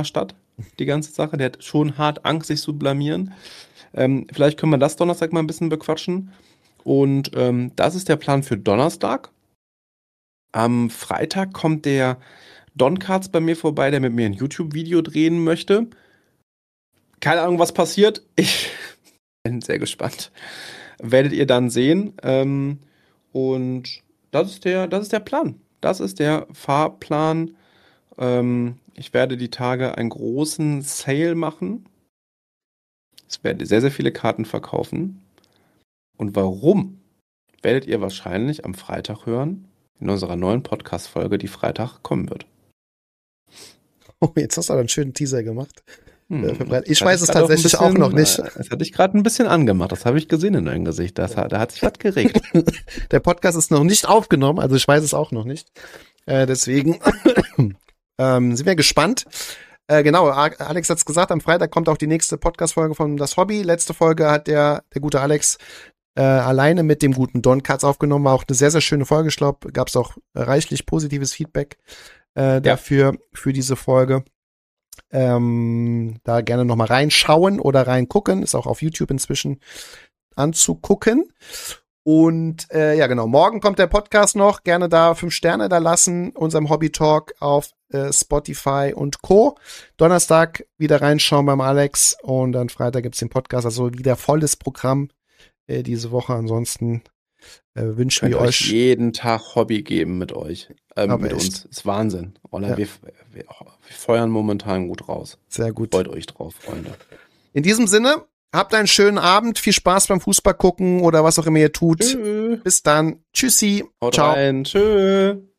die ganze Sache. Der hat schon hart Angst, sich zu blamieren. Ähm, vielleicht können wir das Donnerstag mal ein bisschen bequatschen. Und ähm, das ist der Plan für Donnerstag. Am Freitag kommt der Don Cards bei mir vorbei, der mit mir ein YouTube-Video drehen möchte. Keine Ahnung, was passiert. Ich bin sehr gespannt. Werdet ihr dann sehen. Ähm, und das ist der, das ist der Plan. Das ist der Fahrplan. Ähm, ich werde die Tage einen großen Sale machen. Es werden sehr, sehr viele Karten verkaufen. Und warum, werdet ihr wahrscheinlich am Freitag hören, in unserer neuen Podcast-Folge, die Freitag kommen wird. Oh, jetzt hast du aber einen schönen Teaser gemacht. Hm. Ich weiß es tatsächlich auch, bisschen, auch nicht. Das hatte ich gerade ein bisschen angemacht. Das habe ich gesehen in deinem Gesicht. Das, da hat sich was geregt. Der Podcast ist noch nicht aufgenommen, also ich weiß es auch noch nicht. Äh, deswegen ähm, sind wir gespannt. Äh, genau, Alex hat es gesagt, am Freitag kommt auch die nächste Podcast-Folge von Das Hobby. Letzte Folge hat der, der gute Alex äh, alleine mit dem guten Don Katz aufgenommen. War auch eine sehr, sehr schöne Folge. Ich glaube, gab es auch reichlich positives Feedback äh, dafür, ja. für diese Folge. Ähm, da gerne nochmal reinschauen oder reingucken. Ist auch auf YouTube inzwischen anzugucken. Und äh, ja, genau, morgen kommt der Podcast noch. Gerne da fünf Sterne da lassen, unserem Hobby-Talk auf äh, Spotify und Co. Donnerstag wieder reinschauen beim Alex und dann Freitag gibt's den Podcast. Also wieder volles Programm äh, diese Woche. Ansonsten äh, wünschen wir euch jeden Tag Hobby geben mit euch, ähm, mit echt. uns. Ist Wahnsinn. Oder ja. wir, wir, wir feuern momentan gut raus. Sehr gut. Freut euch drauf, Freunde. In diesem Sinne, habt einen schönen Abend, viel Spaß beim Fußball gucken oder was auch immer ihr tut. Tschö. Bis dann. Tschüssi. Haut Ciao. rein. Tschö.